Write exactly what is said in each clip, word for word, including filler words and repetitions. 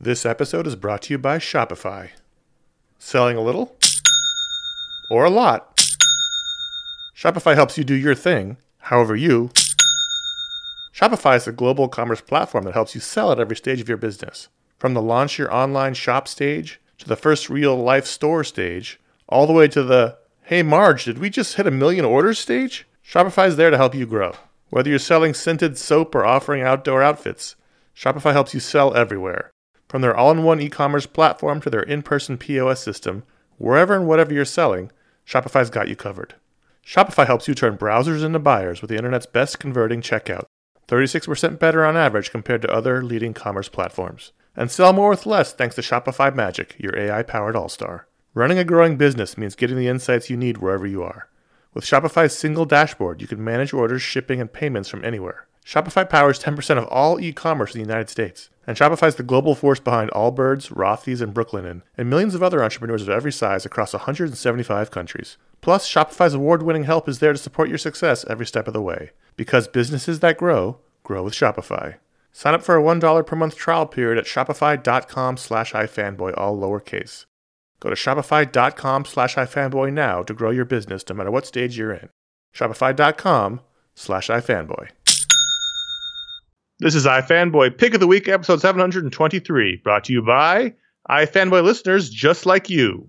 This episode is brought to you by Shopify. Selling a little or a lot? Shopify helps you do your thing, however you. Shopify is a global commerce platform that helps you sell at every stage of your business. From the launch your online shop stage, to the first real-life store stage, all the way to the, hey Marge, did we just hit a million orders stage? Shopify is there to help you grow. Whether you're selling scented soap or offering outdoor outfits, Shopify helps you sell everywhere. From their all-in-one e-commerce platform to their in-person P O S system, wherever and whatever you're selling, Shopify's got you covered. Shopify helps you turn browsers into buyers with the internet's best converting checkout, thirty-six percent better on average compared to other leading commerce platforms. And sell more with less thanks to Shopify Magic, your A I-powered all-star. Running a growing business means getting the insights you need wherever you are. With Shopify's single dashboard, you can manage orders, shipping, and payments from anywhere. Shopify powers ten percent of all e-commerce in the United States. And Shopify's the global force behind Allbirds, Rothy's, and Brooklinen, and millions of other entrepreneurs of every size across one hundred seventy-five countries. Plus, Shopify's award-winning help is there to support your success every step of the way. Because businesses that grow, grow with Shopify. Sign up for a one dollar per month trial period at shopify.com slash ifanboy, all lowercase. Go to shopify.com slash ifanboy now to grow your business no matter what stage you're in. Shopify.com slash ifanboy. This is iFanboy Pick of the Week, episode seven hundred twenty-three, brought to you by iFanboy listeners just like you.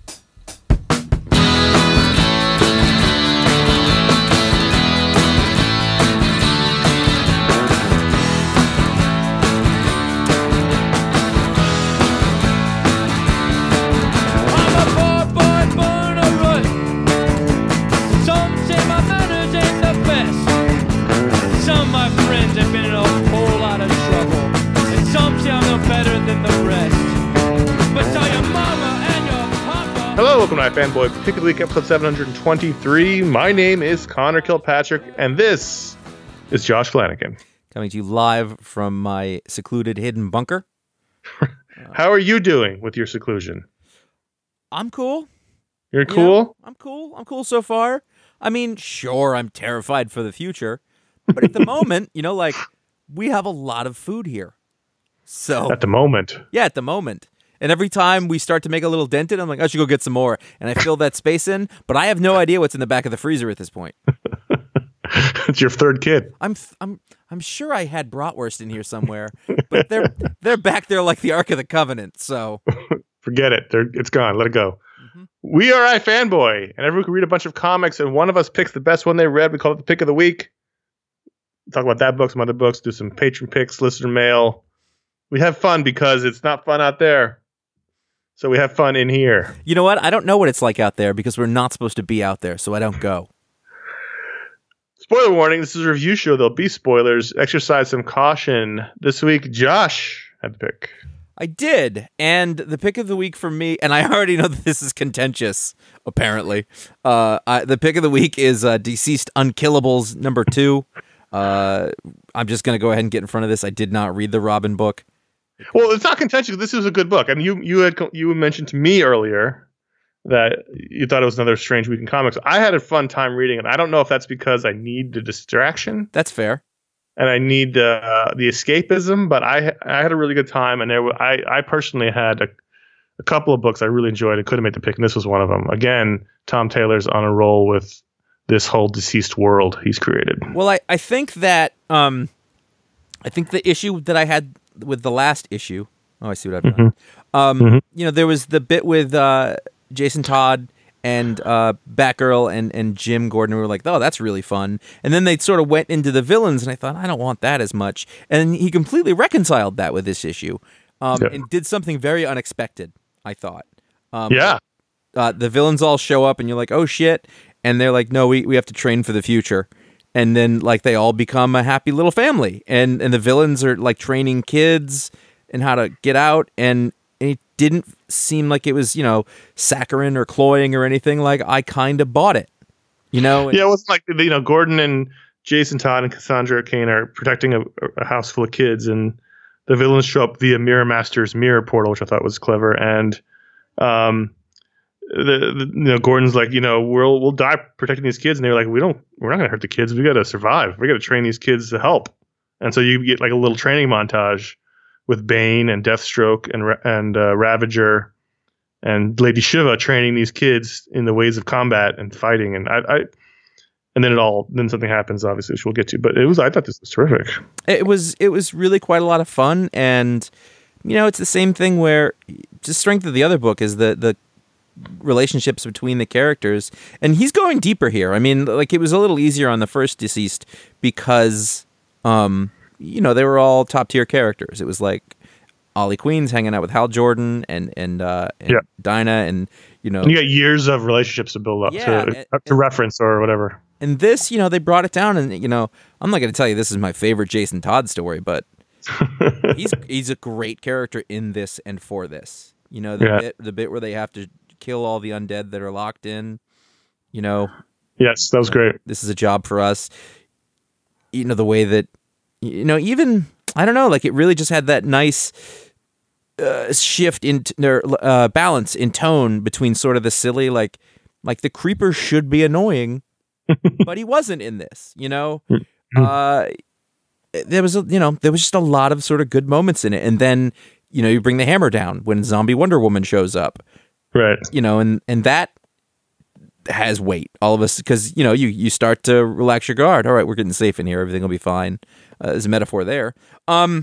Hello, welcome to iFanboy Pick of the Week, episode seven hundred twenty-three. My name is Connor Kilpatrick, and this is Josh Flanagan. Coming to you live from my secluded hidden bunker. How are you doing with your seclusion? I'm cool. You're cool? You know, I'm cool. I'm cool so far. I mean, sure, I'm terrified for the future. But at the moment, you know, like, we have a lot of food here. So At the moment. Yeah, at the moment. And every time we start to make a little dent in, I'm like, I should go get some more. And I fill that space in, but I have no idea what's in the back of the freezer at this point. It's your third kid. I'm I'm I'm sure I had bratwurst in here somewhere, but they're they're back there like the Ark of the Covenant. So forget it. They're, it's gone. Let it go. Mm-hmm. We are iFanboy, and everyone can read a bunch of comics, and one of us picks the best one they read. We call it the Pick of the Week. Talk about that book, some other books, do some patron picks, listener mail. We have fun because it's not fun out there. So we have fun in here. You know what? I don't know what it's like out there because we're not supposed to be out there, so I don't go. Spoiler warning, this is a review show. There'll be spoilers. Exercise some caution. This week, Josh had the pick. I did, and the pick of the week for me, and I already know that this is contentious, apparently. Uh, I, the pick of the week is uh, Deceased Unkillables number two. Uh, I'm just going to go ahead and get in front of this. I did not read the Robin book. Well, it's not contentious. This is a good book. I mean, you you had you mentioned to me earlier that you thought it was another strange week in comics. I had a fun time reading it. I don't know if that's because I need the distraction. That's fair. And I need uh, the escapism, but I I had a really good time. And there were, I I personally had a, a couple of books I really enjoyed and couldn't make the pick, and this was one of them. Again, Tom Taylor's on a roll with this whole deceased world he's created. Well, I, I think that um, I think the issue that I had with the last issue. Oh, I see what I've done. Mm-hmm. Um, mm-hmm. You know, there was the bit with uh, Jason Todd and uh, Batgirl and, and Jim Gordon who were like, oh, that's really fun. And then they sort of went into the villains, and I thought, I don't want that as much. And he completely reconciled that with this issue um, yeah. and did something very unexpected, I thought. Um, yeah. Uh, the villains all show up, and you're like, oh, shit. And they're like, no, we, we have to train for the future. And then, like, they all become a happy little family. And and the villains are, like, training kids and how to get out. And it didn't seem like it was, you know, saccharine or cloying or anything. Like, I kind of bought it, you know? Yeah, it wasn't like, you know, Gordon and Jason Todd and Cassandra Cain are protecting a, a house full of kids. And the villains show up via Mirror Master's mirror portal, which I thought was clever. And um, the, the you know Gordon's like, you know, we'll we'll die protecting these kids, and they're like, we don't, we're not gonna hurt the kids. We got to survive. We got to train these kids to help. And so you get like a little training montage with Bane and Deathstroke and Ra- and uh, Ravager and Lady Shiva training these kids in the ways of combat and fighting, and I, I and then it all then something happens, obviously, which we'll get to. But it was I thought this was terrific. It was it was really quite a lot of fun, and you know, it's the same thing where the strength of the other book is the the relationships between the characters, and he's going deeper here. I mean, like, it was a little easier on the first Deceased because um you know, they were all top tier characters. It was like Ollie Queen's hanging out with Hal Jordan and and, uh, and yeah. Dinah, and you know, and you got years of relationships to build up yeah, to and, to and, reference or whatever. And this, you know, they brought it down, and you know, I'm not going to tell you this is my favorite Jason Todd story, but he's he's a great character in this and for this. You know, the yeah. bit the bit where they have to kill all the undead that are locked in. You know, yes, that was you know, great. This is a job for us. You know, the way that, you know, even, I don't know, like, it really just had that nice uh, shift in t- uh, balance in tone between sort of the silly, like, like the creeper should be annoying, but he wasn't in this, you know? Uh, there was, a, you know, there was just a lot of sort of good moments in it. And then, you know, you bring the hammer down when Zombie Wonder Woman shows up. Right. You know, and, and that has weight, all of us, because, you know, you, you start to relax your guard. All right, we're getting safe in here. Everything will be fine. Uh, there's a metaphor there. Um,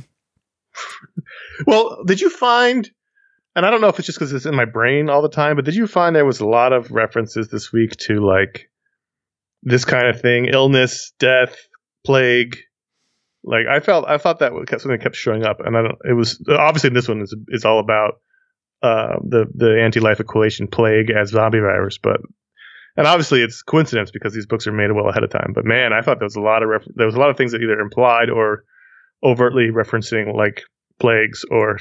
well, did you find, and I don't know if it's just because it's in my brain all the time, but did you find there was a lot of references this week to, like, this kind of thing, illness, death, plague? Like, I felt, I thought that something kept showing up, and I don't. It was obviously this one is is all about uh, the the anti-life equation, plague as zombie virus, but and obviously it's coincidence because these books are made well ahead of time. But man, I thought there was a lot of ref- there was a lot of things that either implied or overtly referencing like plagues or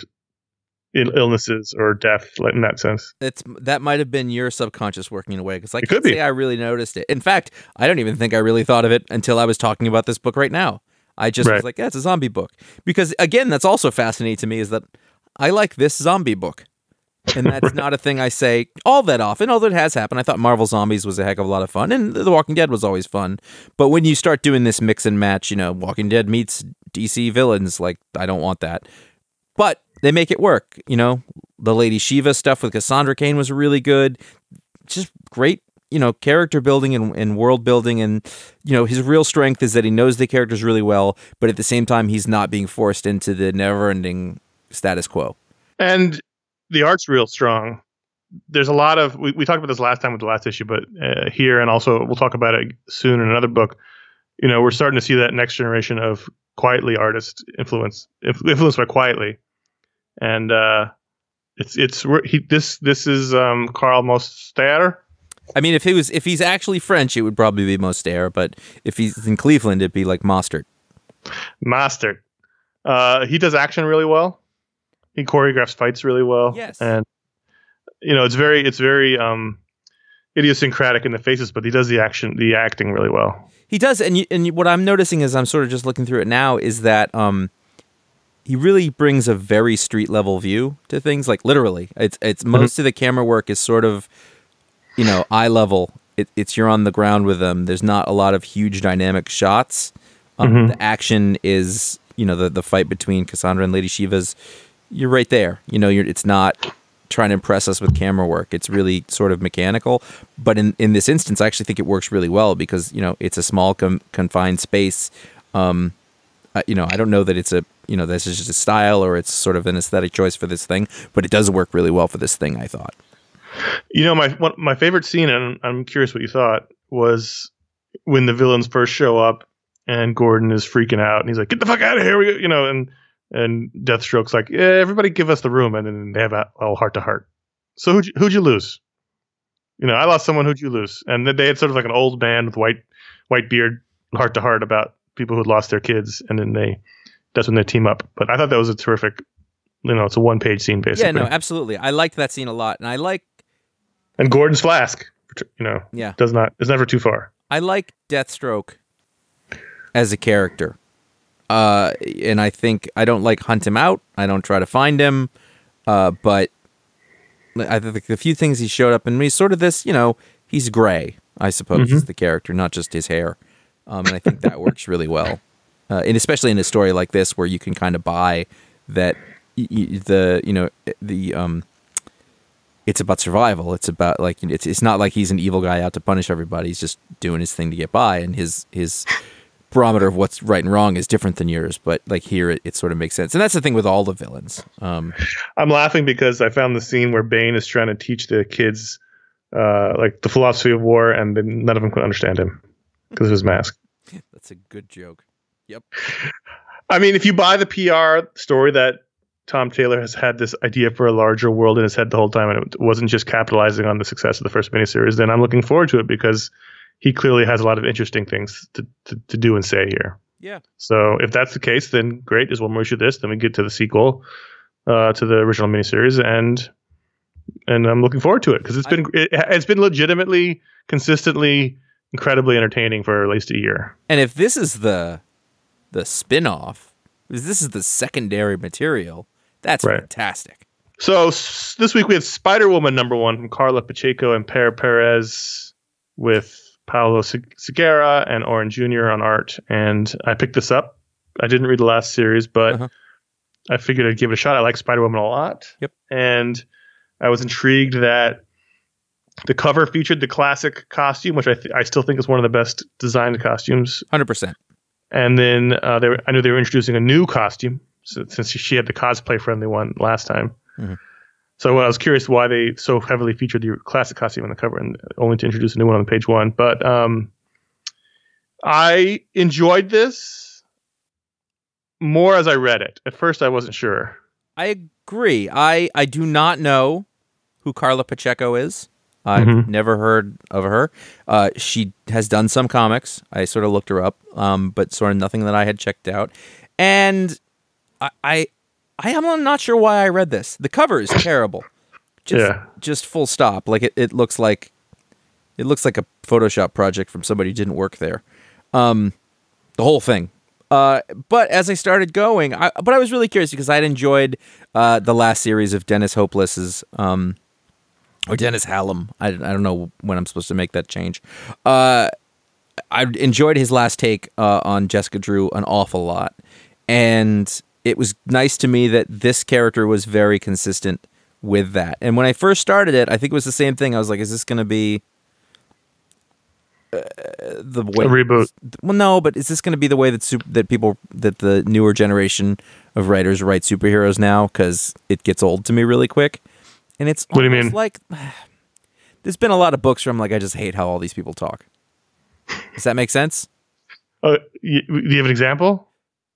il- illnesses or death, like, in that sense. It's that might have been your subconscious working in a way, because I It can't could be. say I really noticed it. In fact, I don't even think I really thought of it until I was talking about this book right now. I just Right. was like, yeah, it's a zombie book. Because, again, that's also fascinating to me, is that I like this zombie book. And that's not a thing I say all that often, although it has happened. I thought Marvel Zombies was a heck of a lot of fun, and The Walking Dead was always fun. But when you start doing this mix and match, you know, Walking Dead meets D C villains, like, I don't want that. But they make it work, you know. The Lady Shiva stuff with Cassandra Cain was really good. Just great, you know, character building and, and world building. And, you know, his real strength is that he knows the characters really well, but at the same time, he's not being forced into the never-ending status quo. And the art's real strong. There's a lot of, we, we talked about this last time with the last issue, but uh, here, and also we'll talk about it soon in another book, you know, we're starting to see that next generation of Quietly artist influence, influenced by Quietly. And uh, it's, it's, he, this, this is um, Carl Moster. I mean, if he was, if he's actually French, it would probably be Moster, but if he's in Cleveland, it'd be like Mostert. Mostert. Uh, he does action really well. He choreographs fights really well. Yes. And, you know, it's very, it's very um, idiosyncratic in the faces, but he does the action, the acting really well. He does. And you, and you, what I'm noticing as I'm sort of just looking through it now is that um, he really brings a very street level view to things, like literally. It's, it's most mm-hmm. of the camera work is sort of, you know, eye level. It, it's you're on the ground with them. There's not a lot of huge dynamic shots. Um, mm-hmm. The action is, you know, the, the fight between Cassandra and Lady Shiva's, you're right there. You know, you're, it's not trying to impress us with camera work. It's really sort of mechanical. But in, in this instance, I actually think it works really well because, you know, it's a small com- confined space. Um, uh, you know, I don't know that it's a, you know, this is just a style or it's sort of an aesthetic choice for this thing, but it does work really well for this thing, I thought. You know, my one, my favorite scene, and I'm curious what you thought, was when the villains first show up and Gordon is freaking out and he's like, "Get the fuck out of here!" We, you know, and and Deathstroke's like, "Yeah, everybody give us the room," and then they have a all heart to heart. So who'd you, who'd you lose? You know, I lost someone. Who'd you lose? And then they had sort of like an old man with white white beard, heart to heart about people who'd lost their kids, and then they that's when they team up. But I thought that was a terrific. You know, it's a one page scene basically. Yeah, no, absolutely. I liked that scene a lot, and I like. And Gordon's flask, you know, yeah. does not is never too far. I like Deathstroke as a character, uh, and I think I don't like hunt him out. I don't try to find him, uh, but I think the few things he showed up in me, sort of this, you know, he's gray. I suppose mm-hmm. is the character, not just his hair, um, and I think that works really well, uh, and especially in a story like this where you can kind of buy that y- y- the you know the um it's about survival. It's about like it's it's not like he's an evil guy out to punish everybody. He's just doing his thing to get by, and his his barometer of what's right and wrong is different than yours. But like here, it, it sort of makes sense, and that's the thing with all the villains. Um, I'm laughing because I found the scene where Bane is trying to teach the kids uh, like the philosophy of war, and then none of them could understand him because of his mask. That's a good joke. Yep. I mean, if you buy the P R story that Tom Taylor has had this idea for a larger world in his head the whole time, and it wasn't just capitalizing on the success of the first miniseries, then I'm looking forward to it because he clearly has a lot of interesting things to, to, to do and say here. Yeah. So if that's the case, then great. There's one more issue of this. Then we get to the sequel uh, to the original miniseries, and and I'm looking forward to it because it's been it, it's been legitimately, consistently, incredibly entertaining for at least a year. And if this is the the spin-off, if this is the secondary material, that's right. fantastic. So s- this week we have Spider-Woman number one from Carla Pacheco and Per Perez with Paulo Segura and Oren Junior on art. And I picked this up. I didn't read the last series, but Uh-huh. I figured I'd give it a shot. I like Spider-Woman a lot. Yep. And I was intrigued that the cover featured the classic costume, which I th- I still think is one of the best designed costumes. one hundred percent. And then uh, they were, I knew they were introducing a new costume so, since she had the cosplay-friendly one last time. Mm-hmm. So I was curious why they so heavily featured the classic costume on the cover and only to introduce a new one on page one. But um, I enjoyed this more as I read it. At first, I wasn't sure. I agree. I, I do not know who Carla Pacheco is. I've Mhm. never heard of her. Uh, she has done some comics. I sort of looked her up, um, but sort of nothing that I had checked out. And I, I, I am not sure why I read this. The cover is terrible. Just, Yeah. just full stop. Like it, it looks like, it looks like a Photoshop project from somebody who didn't work there. Um, the whole thing. Uh, but as I started going, I, but I was really curious because I'd enjoyed uh, the last series of Dennis Hopeless's. Um, Or Dennis Hallam. I, I don't know when I'm supposed to make that change. Uh, I enjoyed his last take uh, on Jessica Drew an awful lot. And it was nice to me that this character was very consistent with that. And when I first started it, I think it was the same thing. I was like, is this going to be uh, the way... A reboot. Well, no, but is this going to be the way that super, that people, that the newer generation of writers write superheroes now? Because it gets old to me really quick. And it's What do you almost mean? like there's been a lot of books where I'm like, I just hate how all these people talk. Does that make sense? Oh, you, do you have an example?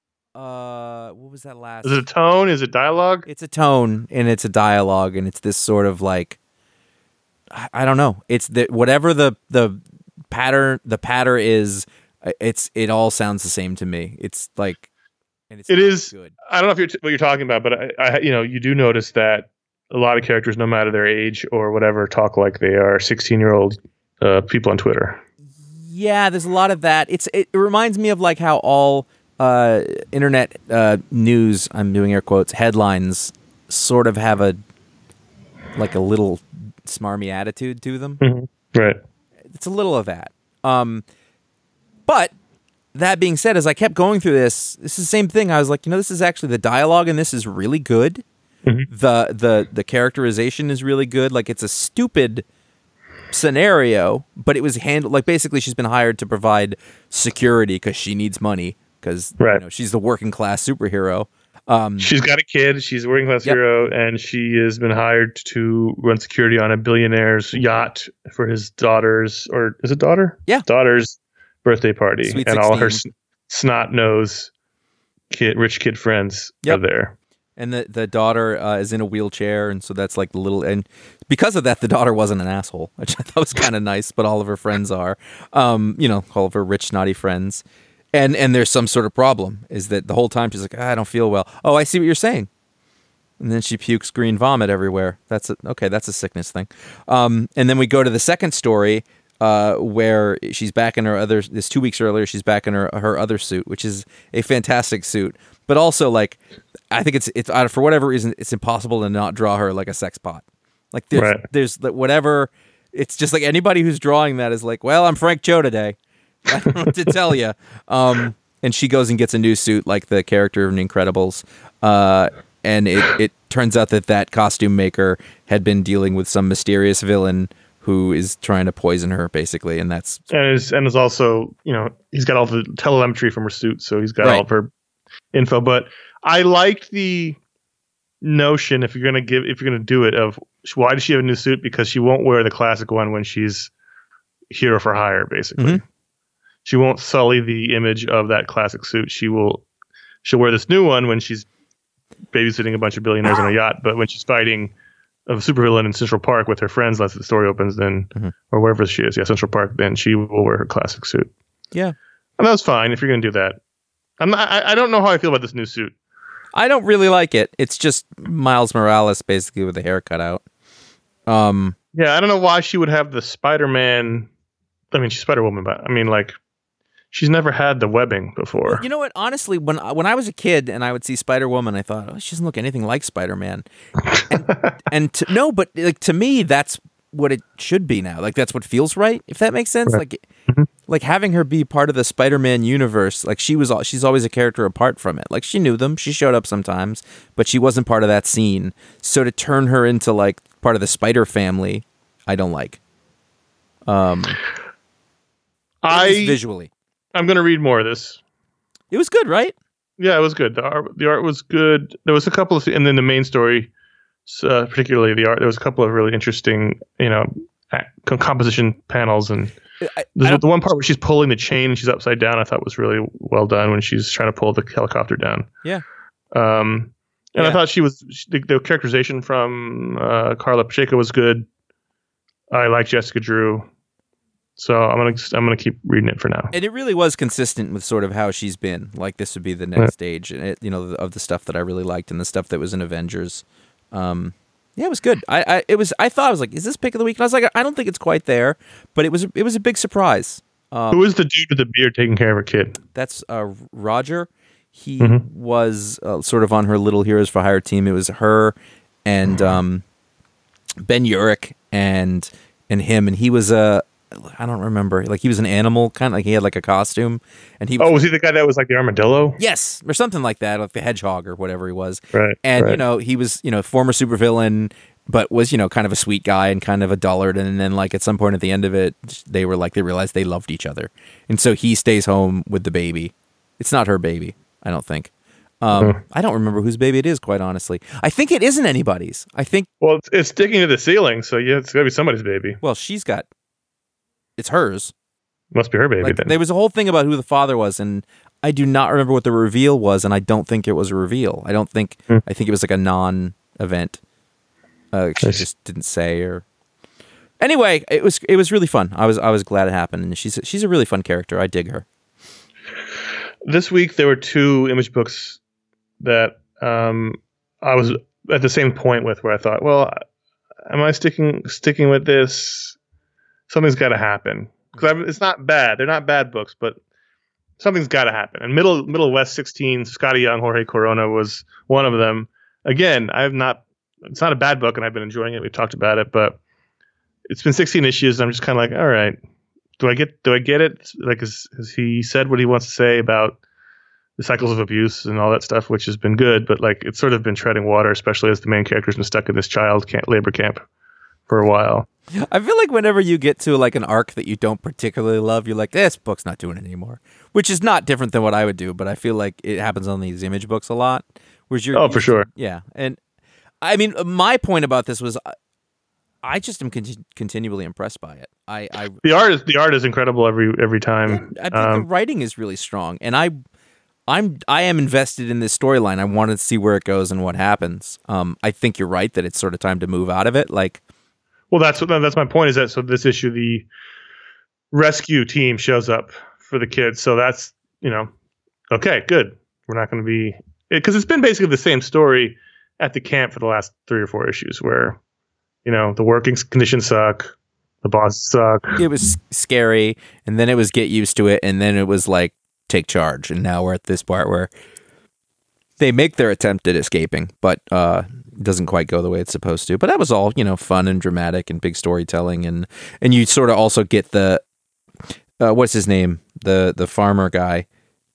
Uh, what was that last? Is it a tone? Is it dialogue? It's a tone and it's a dialogue and it's this sort of like, I, I don't know. It's the whatever the the pattern the patter is. It's it all sounds the same to me. It's like, and it's It not is. good. I don't know if you're t- what you're talking about, but I, I, you know, you do notice that a lot of characters, no matter their age or whatever, talk like they are sixteen-year-old uh, people on Twitter. Yeah, there's a lot of that. It's it, it reminds me of like how all uh, internet uh, news, I'm doing air quotes, headlines sort of have a like a little smarmy attitude to them. Mm-hmm. Right. It's a little of that. Um, but that being said, as I kept going through this, this is the same thing. I was like, you know, this is actually the dialogue in this is really good. Mm-hmm. The the the characterization is really good. Like it's a stupid scenario, but it was handled like basically she's been hired to provide security because she needs money because Right. you know, she's the working class superhero. Um, She's got a kid. She's a working class Yep. hero, and she has been hired to run security on a billionaire's yacht for his daughter's, or is it daughter? Yeah. Daughter's birthday party, Sweet and all her sixteen. snot nose kid, rich kid friends Yep. are there. and the the daughter uh, is in a wheelchair, and so that's like the little and because of that, the daughter wasn't an asshole, which I thought was kind of nice. But all of her friends are, um, you know, all of her rich snotty friends. And and there's some sort of problem, is that the whole time she's like, ah, I don't feel well. Oh, I see what you're saying. And then she pukes green vomit everywhere. That's a, okay, that's a sickness thing. Um, and then we go to the second story uh, where she's back in her other, this two weeks earlier, she's back in her, her other suit, which is a fantastic suit. But also, like, I think it's, it's uh, for whatever reason, it's impossible to not draw her like a sex pot. Like, there's, Right. there's whatever, it's just like anybody who's drawing that is like, well, I'm Frank Cho today. I don't know what to tell you. Um, and she goes and gets a new suit like the character in Incredibles. Uh, and it, it turns out that that costume maker had been dealing with some mysterious villain who is trying to poison her, basically, and that's and is and is also, you know, he's got all the telemetry from her suit, so he's got Right. all of her info. But I liked the notion, if you're gonna give, if you're gonna do it, of why does she have a new suit? Because she won't wear the classic one when she's hero for hire, basically. Mhm. She won't sully the image of that classic suit. She will, she'll wear this new one when she's babysitting a bunch of billionaires on a yacht. But when she's fighting a supervillain in Central Park with her friends, once the story opens, then Mhm. or wherever she is, yeah, Central Park, then she will wear her classic suit. yeah. And that was fine if you're going to do that. I'm not, I, I don't know how I feel about this new suit. I don't really like it. It's just Miles Morales basically with the hair cut out. Um, Yeah, I don't know why she would have the Spider-Man. I mean, she's Spider-Woman, but I mean, like, she's never had the webbing before. you know what? Honestly, when when I was a kid and I would see Spider Woman, I thought, oh, she doesn't look anything like Spider Man. And, and to, no, but like to me, that's what it should be now. Like that's what feels right. If that makes sense. Right. Like, like having her be part of the Spider Man universe. Like she was, al- she's always a character apart from it. Like she knew them, she showed up sometimes, but she wasn't part of that scene. So to turn her into like part of the Spider family, I don't like. Um, at least I visually, I'm going to read more of this. it was good, right? Yeah, it was good. The art, the art was good. There was a couple of, and then the main story, uh, particularly the art. There was a couple of really interesting, you know, ac- co- composition panels, and I, I the, don't- the one part where she's pulling the chain and she's upside down, I thought was really well done when she's trying to pull the helicopter down. Yeah. Um, and Yeah. I thought she was the, the characterization from uh, Carla Pacheco was good. I like Jessica Drew, so I'm gonna I'm gonna keep reading it for now. And it really was consistent with sort of how she's been. Like this would be the next Yeah. stage, and it, you know, of the stuff that I really liked and the stuff that was in Avengers. Um, yeah, it was good. I, I, it was. I thought I was like, is this pick of the week? And I was like, I don't think it's quite there, but it was. It was a big surprise. Um, Who is the dude with the beard taking care of her kid? that's uh, Roger. He Mhm. was uh, sort of on her Little Heroes for Hire team. It was her and um, Ben Urich and and him, and he was a. I don't remember. Like he was an animal, kind of like he had like a costume, and he. Was, Oh, was he the guy that was like the armadillo? Yes, or something like that, like the hedgehog or whatever he was. Right. And right. you know, he was, you know, former supervillain, but was, you know, kind of a sweet guy and kind of a dullard. And then like at some point at the end of it, they were like they realized they loved each other, and so he stays home with the baby. It's not her baby, I don't think. Um, Huh. I don't remember whose baby it is, quite honestly. I think it isn't anybody's. I think. Well, it's, it's sticking to the ceiling, so yeah, it's gotta be somebody's baby. Well, she's got. It's hers. Must be her baby Like, then. there was a whole thing about who the father was, and I do not remember what the reveal was, and I don't think it was a reveal. I don't think. Hmm. I think it was like a non-event. Uh, she Nice. just didn't say, or anyway, it was it was really fun. I was I was glad it happened, and she's she's a really fun character. I dig her. This week there were two image books that um, I was at the same point with, where I thought, well, am I sticking sticking with this? Something's got to happen, because it's not bad. They're not bad books, but something's got to happen. And Middle Middle West sixteen, Scotty Young, Jorge Corona was one of them. Again, I have not. It's not a bad book, and I've been enjoying it. We've talked about it, but it's been sixteen issues, and I'm just kind of like, all right, do I get do I get it? Like, has, has he said what he wants to say about the cycles of abuse and all that stuff, which has been good, but like it's sort of been treading water, especially as the main character's been stuck in this child camp, labor camp for a while. I feel like whenever you get to like an arc that you don't particularly love, you're like, this book's not doing it anymore, which is not different than what I would do. But I feel like it happens on these image books a lot. Whereas you're, Oh, for sure. yeah. And I mean, my point about this was, I- I just am conti- continually impressed by it. I, I, The art is the art is incredible every every time. I think Um, the writing is really strong, and I, I'm, I am invested in this storyline. I want to see where it goes and what happens. Um, I think you're right that it's sort of time to move out of it. Like, Well, that's what that's my point. Is that so? This issue, the rescue team shows up for the kids. So that's, you know, okay, good. We're not going to be, because it's been basically the same story at the camp for the last three or four issues, where, you know, the working conditions suck, the bosses suck. it was scary, and then it was get used to it, and then it was like take charge, and now we're at this part where they make their attempt at escaping, but uh, it doesn't quite go the way it's supposed to. But that was all, you know, fun and dramatic and big storytelling, and and you sort of also get the uh, what's his name, the the farmer guy,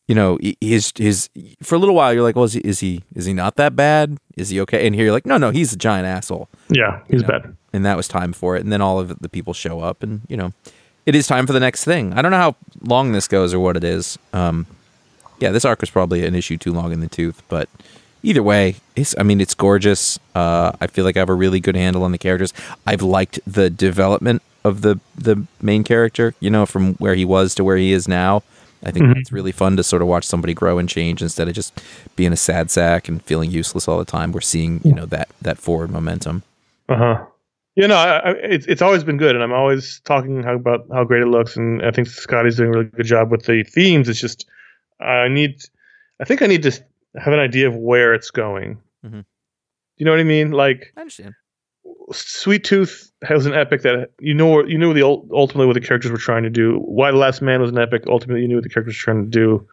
you know, his his for a little while you're like, well, is he is he is he not that bad? Is he okay? And here you're like, no, no, he's a giant asshole. Yeah, he's you know? bad. And that was time for it. And then all of the people show up, and you know, it is time for the next thing. I don't know how long this goes or what it is. Um, yeah, this arc was probably an issue too long in the tooth, but either way, it's I mean, it's gorgeous. Uh, I feel like I have a really good handle on the characters. I've liked the development of the the main character, you know, from where he was to where he is now. I think mm-hmm. it's really fun to sort of watch somebody grow and change instead of just being a sad sack and feeling useless all the time. We're seeing, you know, that that forward momentum. Uh huh. You know, I, I, it's it's always been good, and I'm always talking how, about how great it looks, and I think Scotty's doing a really good job with the themes. It's just I need, I think I need to have an idea of where it's going. Mm-hmm. You know what I mean? Like, I understand. Sweet Tooth was an epic that you know you knew the ultimately what the characters were trying to do. Why the Last Man was an epic. Ultimately, you knew what the characters were trying to do.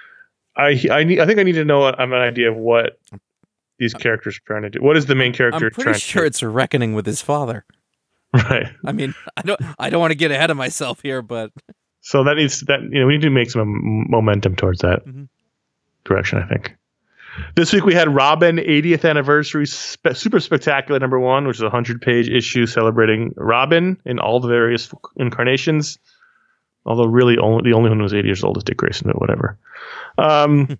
I I need I think I need to know I'm an idea of what these characters are trying to do. What is the main character? I'm pretty trying sure to do? It's a reckoning with his father. Right. I mean, I don't I don't want to get ahead of myself here, but so that needs that you know we need to make some momentum towards that mm-hmm. direction. I think. This week we had Robin eightieth Anniversary Spe- Super Spectacular number one, which is a one hundred page issue celebrating Robin in all the various incarnations. Although really only the only one who was eighty years old is Dick Grayson, but whatever. Um,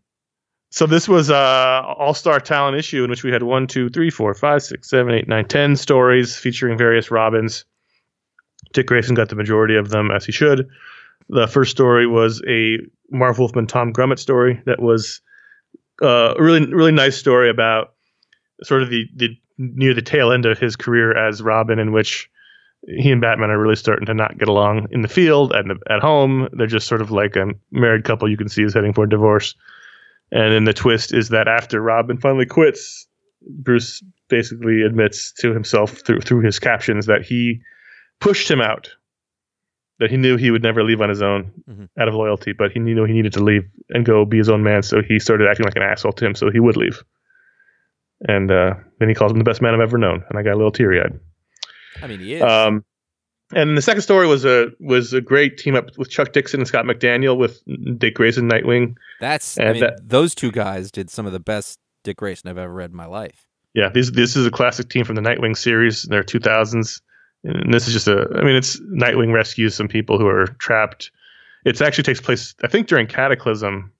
so this was a all-star talent issue in which we had one, two, three, four, five, six, seven, eight, nine, ten stories featuring various Robins. Dick Grayson got the majority of them, as he should. The first story was a Marv Wolfman Tom Grummett story that was Uh, a really, really nice story about sort of the, the near the tail end of his career as Robin, in which he and Batman are really starting to not get along in the field and at home. They're just sort of like a married couple you can see is heading for divorce. And then the twist is that after Robin finally quits, Bruce basically admits to himself through through his captions that he pushed him out. That he knew he would never leave on his own mm-hmm. out of loyalty, but he knew he needed to leave and go be his own man. So he started acting like an asshole to him so he would leave. And uh, then he calls him the best man I've ever known. And I got a little teary eyed. I mean, he is. Um, and the second story was a was a great team up with Chuck Dixon and Scott McDaniel with Dick Grayson, Nightwing. That's, and I mean, that, those two guys did some of the best Dick Grayson I've ever read in my life. Yeah, this, this is a classic team from the Nightwing series. They're two thousands. And this is just a, I mean, it's Nightwing rescues some people who are trapped. It actually takes place, I think, during Cataclysm,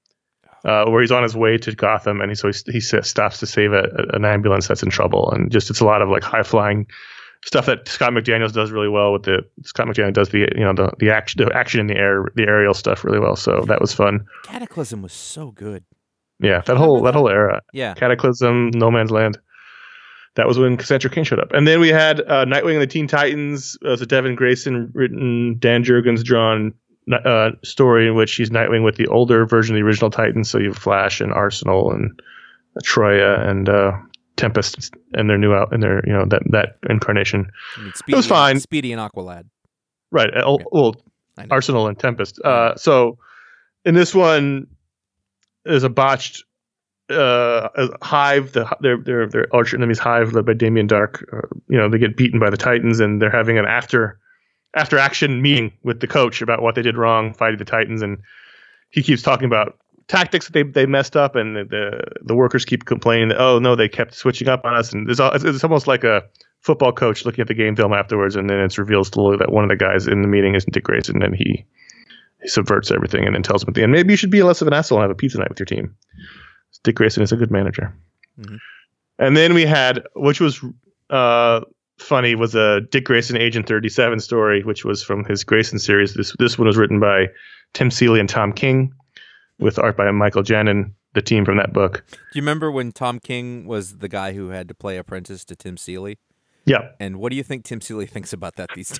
uh, where he's on his way to Gotham, and he so he, he stops to save a, a, an ambulance that's in trouble, and just it's a lot of like high flying stuff that Scott McDaniels does really well. With the Scott McDaniel does the you know the the action the action in the air the aerial stuff really well. So that was fun. Cataclysm was so good. Yeah, that whole that whole era. Yeah, Cataclysm, No Man's Land. That was when Cassandra Cain showed up. And then we had uh, Nightwing and the Teen Titans. It was a Devin Grayson written, Dan Jurgens drawn uh, story in which he's Nightwing with the older version of the original Titans. So you have Flash and Arsenal and uh, Troya and uh, Tempest and their new out and their you know that that incarnation. I mean, it was fine. Speedy and Aqualad. Right. Uh, well, Arsenal and Tempest. Uh, so in this one, there's a botched. Uh, Hive, the their their their arch enemies Hive, led by Damien Dark. Uh, you know, they get beaten by the Titans, and they're having an after after action meeting with the coach about what they did wrong fighting the Titans, and he keeps talking about tactics that they they messed up, and the the, the workers keep complaining that oh no, they kept switching up on us, and it's, it's it's almost like a football coach looking at the game film afterwards, and then it's revealed slowly that one of the guys in the meeting isn't Dick Grayson, and he he subverts everything, and then tells them at the end maybe you should be less of an asshole and have a pizza night with your team. Dick Grayson is a good manager. Mm-hmm. And then we had, which was uh, funny, was a Dick Grayson Agent thirty-seven story, which was from his Grayson series. This this one was written by Tim Seeley and Tom King, with art by Michael Janin, the team from that book. Do you remember when Tom King was the guy who had to play apprentice to Tim Seeley? Yeah. And what do you think Tim Seeley thinks about that these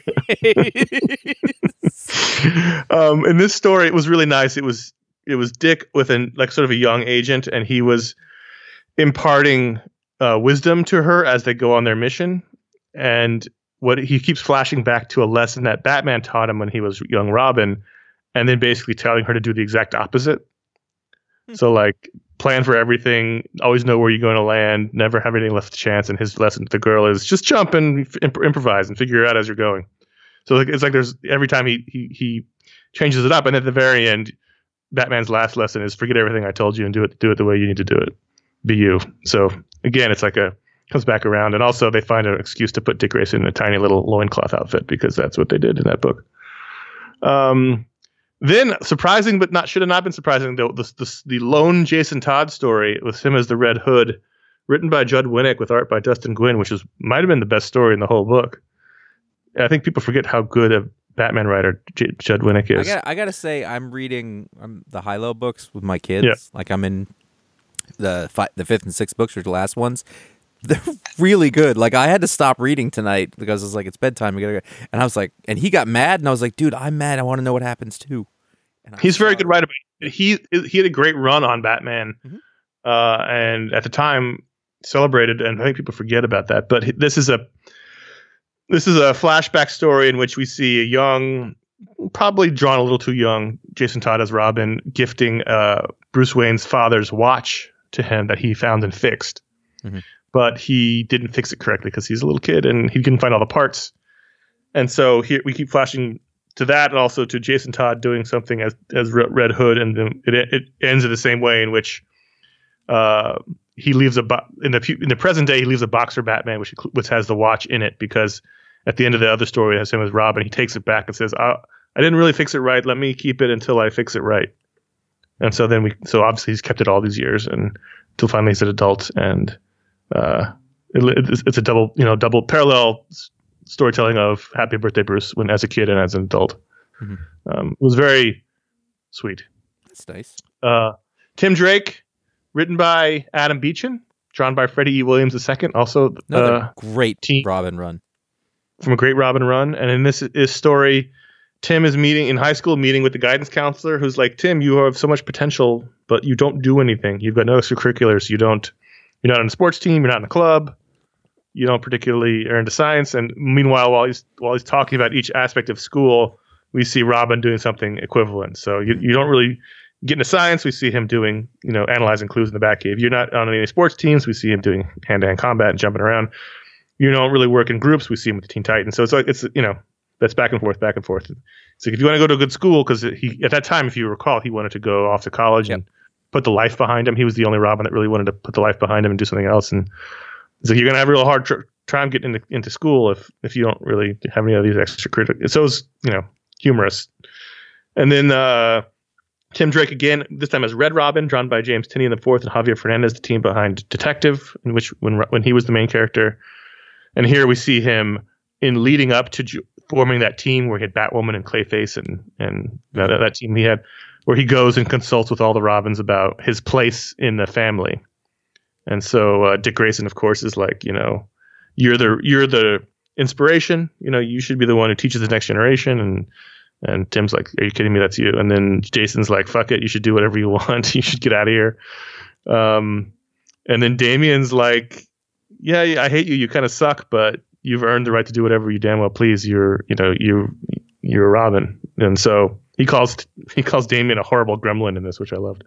days? um, in this story, it was really nice. It was It was Dick with an like sort of a young agent, and he was imparting uh, wisdom to her as they go on their mission. And what he keeps flashing back to a lesson that Batman taught him when he was young Robin, and then basically telling her to do the exact opposite. Hmm. So like plan for everything, always know where you're going to land, never have anything left to chance. And his lesson to the girl is just jump and imp- improvise and figure it out as you're going. So like it's like there's every time he he he changes it up, and at the very end. Batman's last lesson is forget everything I told you and do it do it the way you need to do it. Be you. So again, it's like a comes back around, and also they find an excuse to put Dick Grayson in a tiny little loincloth outfit because that's what they did in that book. Um, then surprising, but not should have not been surprising. The, the the the lone Jason Todd story with him as the Red Hood, written by Judd Winnick with art by Dustin Gwinn, which is might have been the best story in the whole book. I think people forget how good a Batman writer J- Judd Winnick is. I got I gotta say, I'm reading um, the High-Low books with my kids. Yeah. Like I'm in the fi- the fifth and sixth books, or the last ones. They're really good. Like I had to stop reading tonight because it was like it's bedtime. We gotta go. And I was like, and he got mad, and I was like, dude, I'm mad. I want to know what happens too. And He's a very good writer. But he he had a great run on Batman, mm-hmm. uh, and at the time celebrated. And I think people forget about that. But this is a this is a flashback story in which we see a young, probably drawn a little too young, Jason Todd as Robin gifting uh, Bruce Wayne's father's watch to him that he found and fixed. Mm-hmm. But he didn't fix it correctly because he's a little kid and he couldn't find all the parts. And so here we keep flashing to that, and also to Jason Todd doing something as as Red Hood, and then it it ends in the same way in which uh, he leaves a bo- in the in the present day he leaves a box for Batman, which which has the watch in it, because at the end of the other story it has him as Robin. He takes it back and says, "I I didn't really fix it right. Let me keep it until I fix it right." And so then we so obviously he's kept it all these years, and until finally he's an adult. And Uh, it, it's, it's a double, you know, double parallel s- storytelling of Happy Birthday Bruce when as a kid and as an adult. Mm-hmm. Um, it was very sweet. That's nice. Uh, Tim Drake, written by Adam Beechin, drawn by Freddie E. Williams the second. Also, another uh, great team, Robin run from a great Robin run. And in this, this story, Tim is meeting in high school, meeting with the guidance counselor, who's like, Tim, you have so much potential, but you don't do anything. You've got no extracurriculars. You don't. You're not on a sports team. You're not in a club. You don't particularly are into science. And meanwhile, while he's while he's talking about each aspect of school, we see Robin doing something equivalent. So you, you don't really get into science. We see him doing, you know, analyzing clues in the Batcave. You're not on any sports teams. We see him doing hand-to-hand combat and jumping around. You don't really work in groups. We see him with the Teen Titans. So it's like it's you know that's back and forth, back and forth. So if you want to go to a good school, because he at that time, if you recall, he wanted to go off to college yep. and put the life behind him. He was the only Robin that really wanted to put the life behind him and do something else. And so you're going to have a real hard tr- time getting into, into school if, if you don't really have any of these extracurriculars. So it's, you know, humorous. And then uh, Tim Drake again, this time as Red Robin, drawn by James Tinney the fourth and Javier Fernandez, the team behind Detective, in which when when he was the main character. And here we see him in leading up to ju- forming that team where he had Batwoman and Clayface and and that, that team he had, where he goes and consults with all the Robins about his place in the family. And so uh, Dick Grayson, of course, is like, you know, you're the you're the inspiration. You know, you should be the one who teaches the next generation. And and Tim's like, are you kidding me? That's you. And then Jason's like, fuck it. You should do whatever you want. You should get out of here. Um, and then Damian's like, yeah, yeah, I hate you. You kind of suck, but you've earned the right to do whatever you damn well please. You're, you know, you you're a Robin. And so he calls he calls Damian a horrible gremlin in this, which I loved.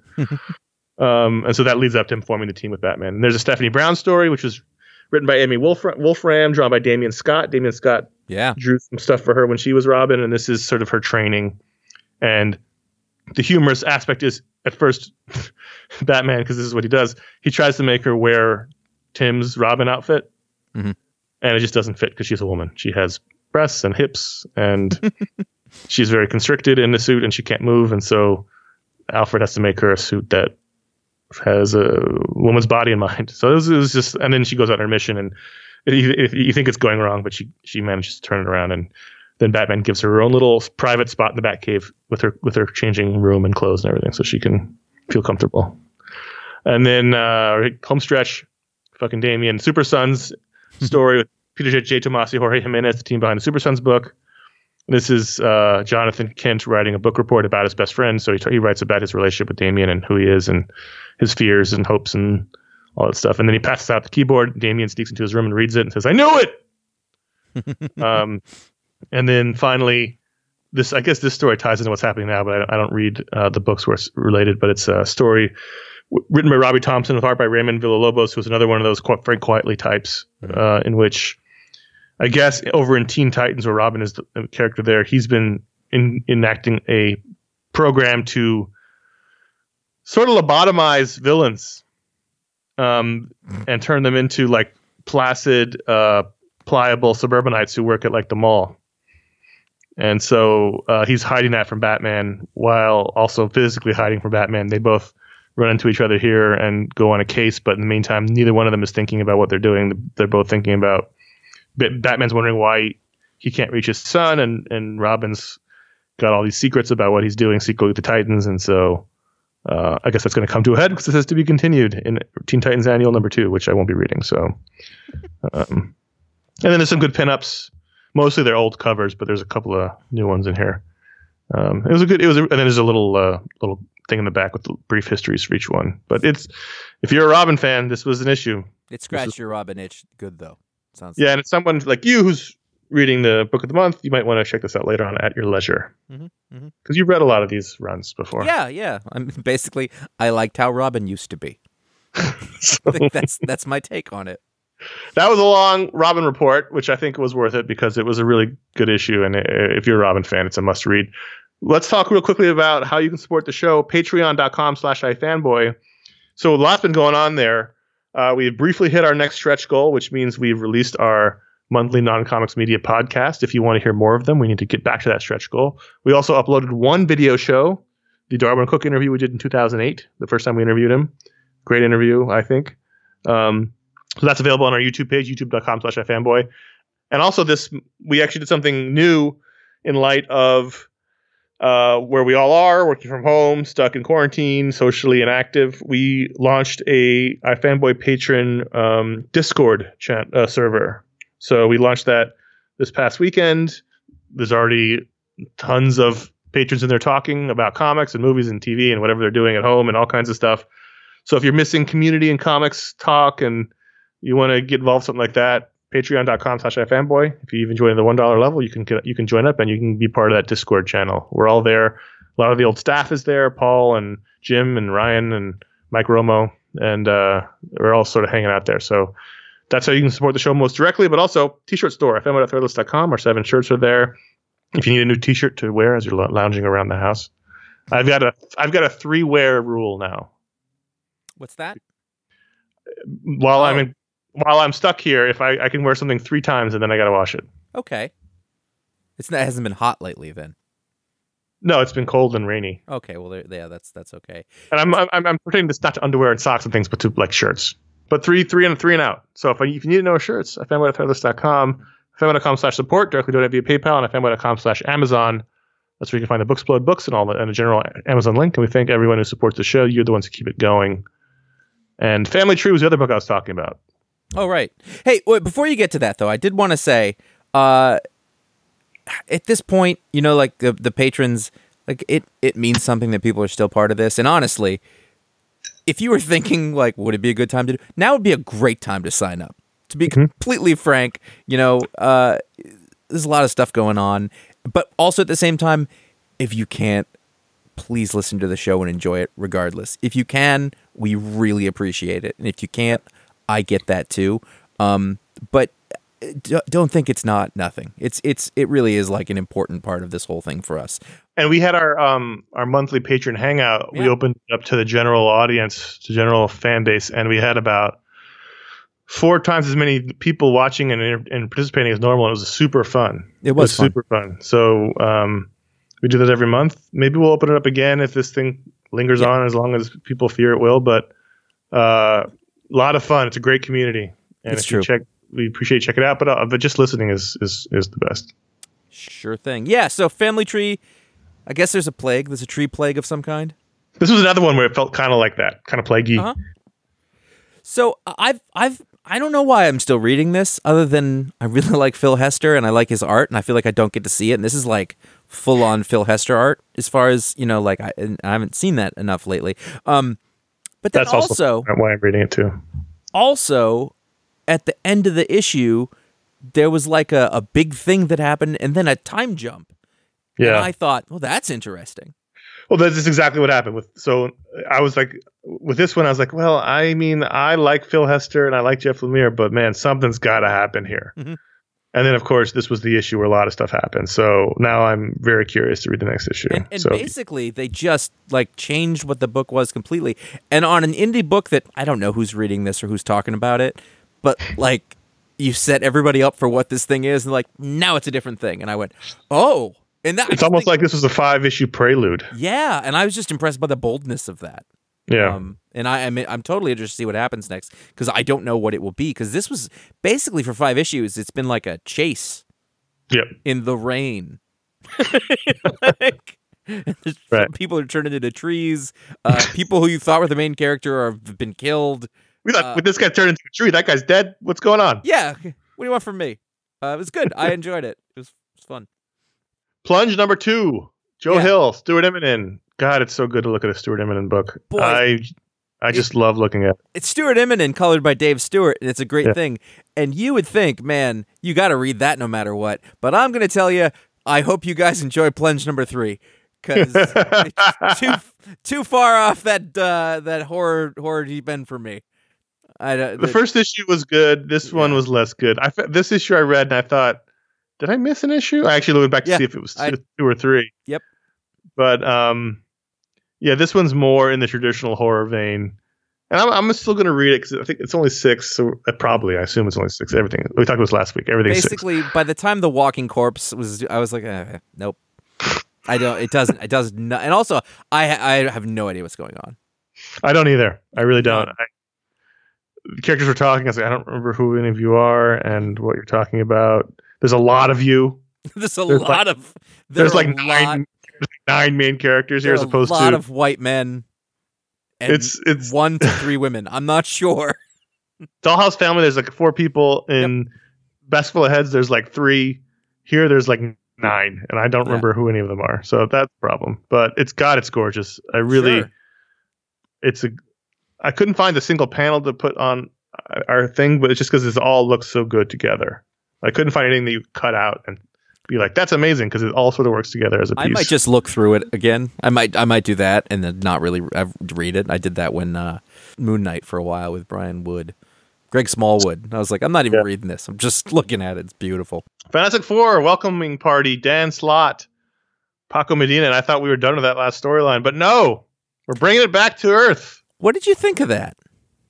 um, and so that leads up to him forming the team with Batman. And there's a Stephanie Brown story, which was written by Amy Wolfram, Wolfram drawn by Damian Scott. Damian Scott yeah. drew some stuff for her when she was Robin, and this is sort of her training. And the humorous aspect is, at first, Batman, because this is what he does, he tries to make her wear Tim's Robin outfit, mm-hmm. and it just doesn't fit because she's a woman. She has breasts and hips, and she's very constricted in the suit, and she can't move, and so Alfred has to make her a suit that has a woman's body in mind. So this is just, and then she goes on her mission, and you, if you think it's going wrong, but she she manages to turn it around, and then Batman gives her her own little private spot in the Batcave with her with her changing room and clothes and everything, so she can feel comfortable. And then uh, homestretch, fucking Damian, Super Sons story with Peter J. J. Tomasi, Jorge Jimenez, the team behind the Super Sons book. This is uh, Jonathan Kent writing a book report about his best friend. So he, t- he writes about his relationship with Damian and who he is and his fears and hopes and all that stuff. And then he passes out the keyboard. Damian sneaks into his room and reads it and says, I knew it! um, and then finally, this I guess this story ties into what's happening now, but I, I don't read uh, the books where it's related, but it's a story w- written by Robbie Thompson with art by Raymond Villalobos, who's another one of those qu- very quietly types uh, in which I guess over in Teen Titans, where Robin is the character there, he's been in, enacting a program to sort of lobotomize villains, um, and turn them into like placid, uh, pliable suburbanites who work at like the mall. And so uh, he's hiding that from Batman while also physically hiding from Batman. They both run into each other here and go on a case, but in the meantime, neither one of them is thinking about what they're doing. They're both thinking about Batman's wondering why he can't reach his son, and, and Robin's got all these secrets about what he's doing secretly with the Titans. And so uh, I guess that's going to come to a head because it says to be continued in Teen Titans Annual number two, which I won't be reading. So, um, and then there's some good pinups. Mostly they're old covers, but there's a couple of new ones in here. Um, it was a good. It was, a, and then there's a little uh, little thing in the back with the brief histories for each one. But it's if you're a Robin fan, this was an issue. It scratched was, your Robin itch. Good though. Sounds. Yeah, like. And it's someone like you who's reading the book of the month. You might want to check this out later on at your leisure, because mm-hmm, mm-hmm. you've read a lot of these runs before. Yeah, yeah. I'm basically I liked how Robin used to be. so, I think that's that's my take on it. That was a long Robin report, which I think was worth it because it was a really good issue. And if you're a Robin fan, it's a must read. Let's talk real quickly about how you can support the show. Patreon.com slash iFanboy. So a lot's been going on there. Uh, we've briefly hit our next stretch goal, which means we've released our monthly non-comics media podcast. If you want to hear more of them, we need to get back to that stretch goal. We also uploaded one video show, the Darwin Cook interview we did in two thousand eight, the first time we interviewed him. Great interview, I think. Um, So that's available on our YouTube page, youtube.com slash iFanboy. And also this, we actually did something new in light of uh, where we all are, working from home, stuck in quarantine, socially inactive. We launched a iFanboy patron um, Discord chat, uh, server. So we launched that this past weekend. There's already tons of patrons in there talking about comics and movies and T V and whatever they're doing at home and all kinds of stuff. So if you're missing community and comics talk and you want to get involved in something like that, patreon.com slash iFanboy. If you even join the one dollar level, you can get, you can join up and you can be part of that Discord channel. We're all there. A lot of the old staff is there, Paul and Jim and Ryan and Mike Romo, and uh, we're all sort of hanging out there. So that's how you can support the show most directly, but also T-shirt store, ifanboy dot threadless dot com. Our seven shirts are there. If you need a new T-shirt to wear as you're lounging around the house. I've got a I've got a three-wear rule now. What's that? While oh. I'm in While I'm stuck here, if I, I can wear something three times and then I got to wash it. Okay. It's not, it hasn't been hot lately then. No, it's been cold and rainy. Okay, well, yeah, that's that's okay. And I'm I'm I'm pretending this not to underwear and socks and things, but to like shirts. But three, three and three and out. So if I, if you need to know shirts, ifanboy dot threadless dot com, ifanboy dot com slash support, directly donate via PayPal, and ifanboy dot com slash Amazon. That's where you can find the Booksplode books and all the, and a general Amazon link. And we thank everyone who supports the show. You're the ones who keep it going. And Family Tree was the other book I was talking about. Oh, right. Hey, wait, before you get to that, though, I did want to say, uh, at this point, you know, like the, the patrons, like it, it means something that people are still part of this. And honestly, if you were thinking, like, would it be a good time to do, now would be a great time to sign up. To be mm-hmm. completely frank, you know, uh, there's a lot of stuff going on. But also at the same time, if you can't, please listen to the show and enjoy it regardless. If you can, we really appreciate it. And if you can't, I get that too. Um, but d- don't think it's not nothing. It's it's it really is like an important part of this whole thing for us. And we had our um our monthly patron hangout. Yeah. We opened it up to the general audience, to general fan base, and we had about four times as many people watching and, and participating as normal. It was super fun. It was, it was fun. super fun. So um, we do that every month. Maybe we'll open it up again if this thing lingers yeah. on, as long as people fear it will. But uh, a lot of fun. It's a great community, and it's if true. you check, we appreciate you checking it out. But uh, but just listening is is is the best. Sure thing. Yeah. So Family Tree. I guess there's a plague. There's a tree plague of some kind. This was another one where it felt kind of like that, kind of plaguey. Uh-huh. So I've I've I don't know why I'm still reading this, other than I really like Phil Hester and I like his art, and I feel like I don't get to see it. And this is like full on Phil Hester art, as far as, you know, like I, I haven't seen that enough lately. Um, but then That's also, also why I'm reading it too. Also, at the end of the issue, there was like a, a big thing that happened, and then a time jump. Yeah, and I thought, well, that's interesting. Well, that's exactly what happened with. So I was like, with this one, I was like, well, I mean, I like Phil Hester and I like Jeff Lemire, but man, something's got to happen here. Mm-hmm. And then, of course, this was the issue where a lot of stuff happened. So now I'm very curious to read the next issue. And, and so, basically, they just like changed what the book was completely. And on an indie book that I don't know who's reading this or who's talking about it, but like you set everybody up for what this thing is, and like now it's a different thing. And I went, oh, and that it's almost think, like this was a five issue prelude. Yeah, and I was just impressed by the boldness of that. Yeah, um, and I, I'm I'm totally interested to see what happens next because I don't know what it will be because this was basically for five issues. It's been like a chase. Yep. In the rain. like, right. People are turning into trees. Uh, people who you thought were the main character have been killed. We thought, uh, with this guy turned into a tree, that guy's dead. What's going on? Yeah. What do you want from me? Uh, it was good. I enjoyed it. It was, it was fun. Plunge number two. Joe yeah. Hill, Stuart Immonen. God, it's so good to look at a Stuart Immonen book. Boy, I I just it, love looking at it. It's Stuart Immonen colored by Dave Stewart, and it's a great yeah. thing. And you would think, man, you got to read that no matter what. But I'm going to tell you, I hope you guys enjoy Plunge number three because it's too too far off that uh, that horror horror deep end for me. I, uh, the, the first issue was good. This yeah. one was less good. I this issue I read and I thought, did I miss an issue? I actually looked back to yeah, see if it was two, I, two or three. Yep. But um, yeah, this one's more in the traditional horror vein. And I'm, I'm still going to read it because I think it's only six. So probably, I assume it's only six. Everything we talked about this last week. Everything's basically six. By the time the Walking Corpse was, I was like, eh, nope. I don't. It doesn't. It does not. And also, I I have no idea what's going on. I don't either. I really don't. I, the characters were talking. I was like, I don't remember who any of you are and what you're talking about. There's a lot of you. there's a there's lot like, of. There's like nine, nine main characters here, as opposed to a lot of white men. And it's it's one to three women. I'm not sure. Dollhouse Family. There's like four people. In yep. Basketball of Heads, there's like three. Here, there's like nine, and I don't yeah. remember who any of them are. So that's the problem. But it's God, it's gorgeous. I really, sure. it's a. I couldn't find a single panel to put on our thing, but it's just because it all looks so good together. I couldn't find anything that you cut out and be like, "That's amazing," because it all sort of works together as a piece. I might just look through it again. I might, I might do that and then not really read it. I did that when uh, Moon Knight for a while with Brian Wood, Greg Smallwood. I was like, I'm not even yeah. reading this. I'm just looking at it. It's beautiful. Fantastic Four welcoming party. Dan Slott, Paco Medina, and I thought we were done with that last storyline, but no, we're bringing it back to Earth. What did you think of that?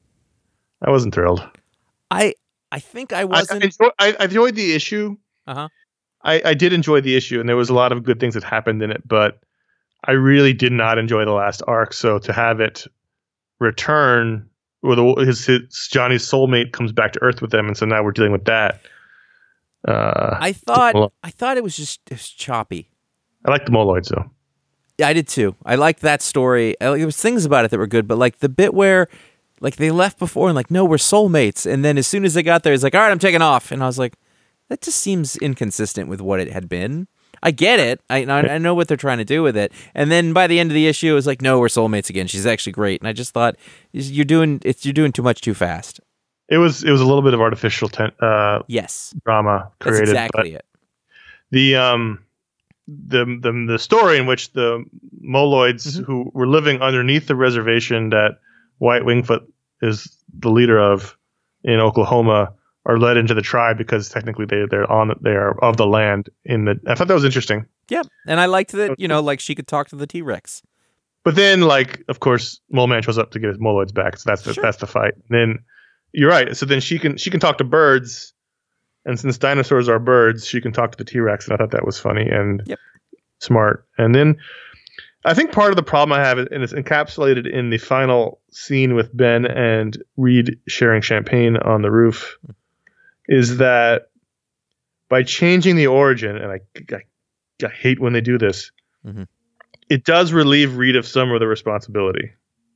I wasn't thrilled. I I think I wasn't. I, I, enjoy, I, I enjoyed the issue. Uh huh. I, I did enjoy the issue, and there was a lot of good things that happened in it, but I really did not enjoy the last arc. So to have it return, or the, his, his Johnny's soulmate comes back to Earth with them, and so now we're dealing with that. Uh, I thought I thought it was just it was choppy. I like the Moloids though. Yeah, I did too. I liked that story. I, there was things about it that were good, but like the bit where, like they left before and like, no, we're soulmates, and then as soon as they got there, it's like, all right, I'm taking off, and I was like, that just seems inconsistent with what it had been. I get it. I I know what they're trying to do with it, and then by the end of the issue, it was like, no, we're soulmates again. She's actually great, and I just thought you're doing it's you're doing too much too fast. It was it was a little bit of artificial ten, uh, yes drama created. That's exactly it. The um. The, the the story in which the Moloids mm-hmm. who were living underneath the reservation that White Wingfoot is the leader of in Oklahoma are led into the tribe because technically they they're on they are of the land in the. I thought that was interesting. Yeah, and I liked that, you know, like she could talk to the T-Rex. But then, like, of course, Mole Man shows up to get his Moloids back, so that's the, sure. that's the fight. And then you're right. So then she can she can talk to birds. And since dinosaurs are birds, she can talk to the T-Rex, and I thought that was funny and yep. smart. And then I think part of the problem I have, and it's encapsulated in the final scene with Ben and Reed sharing champagne on the roof, is that by changing the origin, and I, I, I hate when they do this, mm-hmm. it does relieve Reed of some of the responsibility.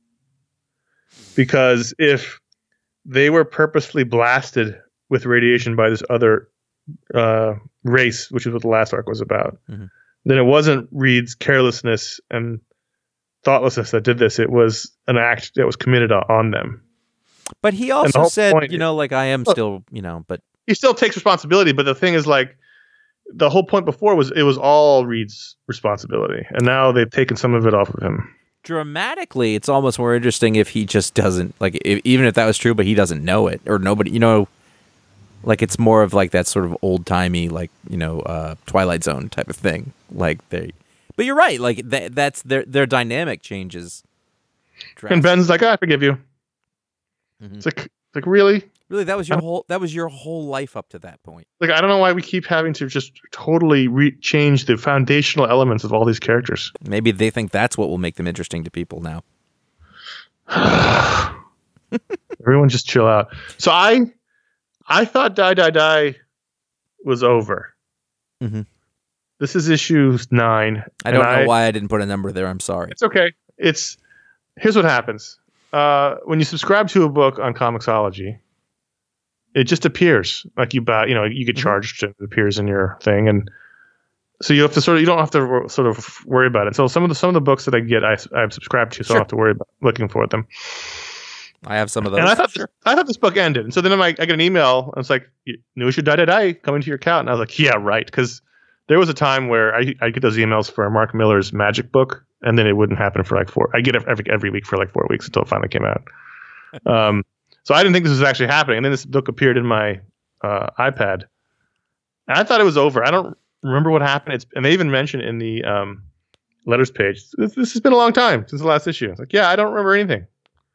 Because if they were purposefully blasted with radiation by this other uh, race, which is what the last arc was about, mm-hmm. then it wasn't Reed's carelessness and thoughtlessness that did this. It was an act that was committed on them. But he also said, point, you know, like, I am look, still, you know, but he still takes responsibility. But the thing is, like, the whole point before was it was all Reed's responsibility, and now they've taken some of it off of him. Dramatically, it's almost more interesting if he just doesn't, like, if, even if that was true, but he doesn't know it, or nobody, you know. Like it's more of like that sort of old timey, like you know, uh, Twilight Zone type of thing. Like they, but you're right. Like that, that's their their dynamic changes. And Ben's like, I forgive you. Mm-hmm. It's like, it's like really, really. That was your whole. That was your whole life up to that point. Like I don't know why we keep having to just totally re- change the foundational elements of all these characters. Maybe they think that's what will make them interesting to people now. Everyone just chill out. So I, I thought Die Die Die was over. Mm-hmm. This is issue nine. I don't know I, why I didn't put a number there. I'm sorry. It's okay. It's here's what happens. Uh, when you subscribe to a book on Comixology, it just appears like you buy. You know, you get charged mm-hmm. and it appears in your thing, and so you have to sort of you don't have to sort of worry about it. So some of the some of the books that I get, I I'm subscribed to, so sure. I don't have to worry about looking for them. I have some of those. And I thought sure. this, I thought this book ended, and so then I, I get an email, and it's like, "New issue Die Die Die coming to your account," and I was like, "Yeah, right," because there was a time where I I get those emails for Mark Millar's Magic book, and then it wouldn't happen for like four. I get it every every week for like four weeks until it finally came out. Um, so I didn't think this was actually happening, and then this book appeared in my uh, iPad, and I thought it was over. I don't remember what happened. It's and they even mentioned in the um, letters page, this, this has been a long time since the last issue. It's like, yeah, I don't remember anything.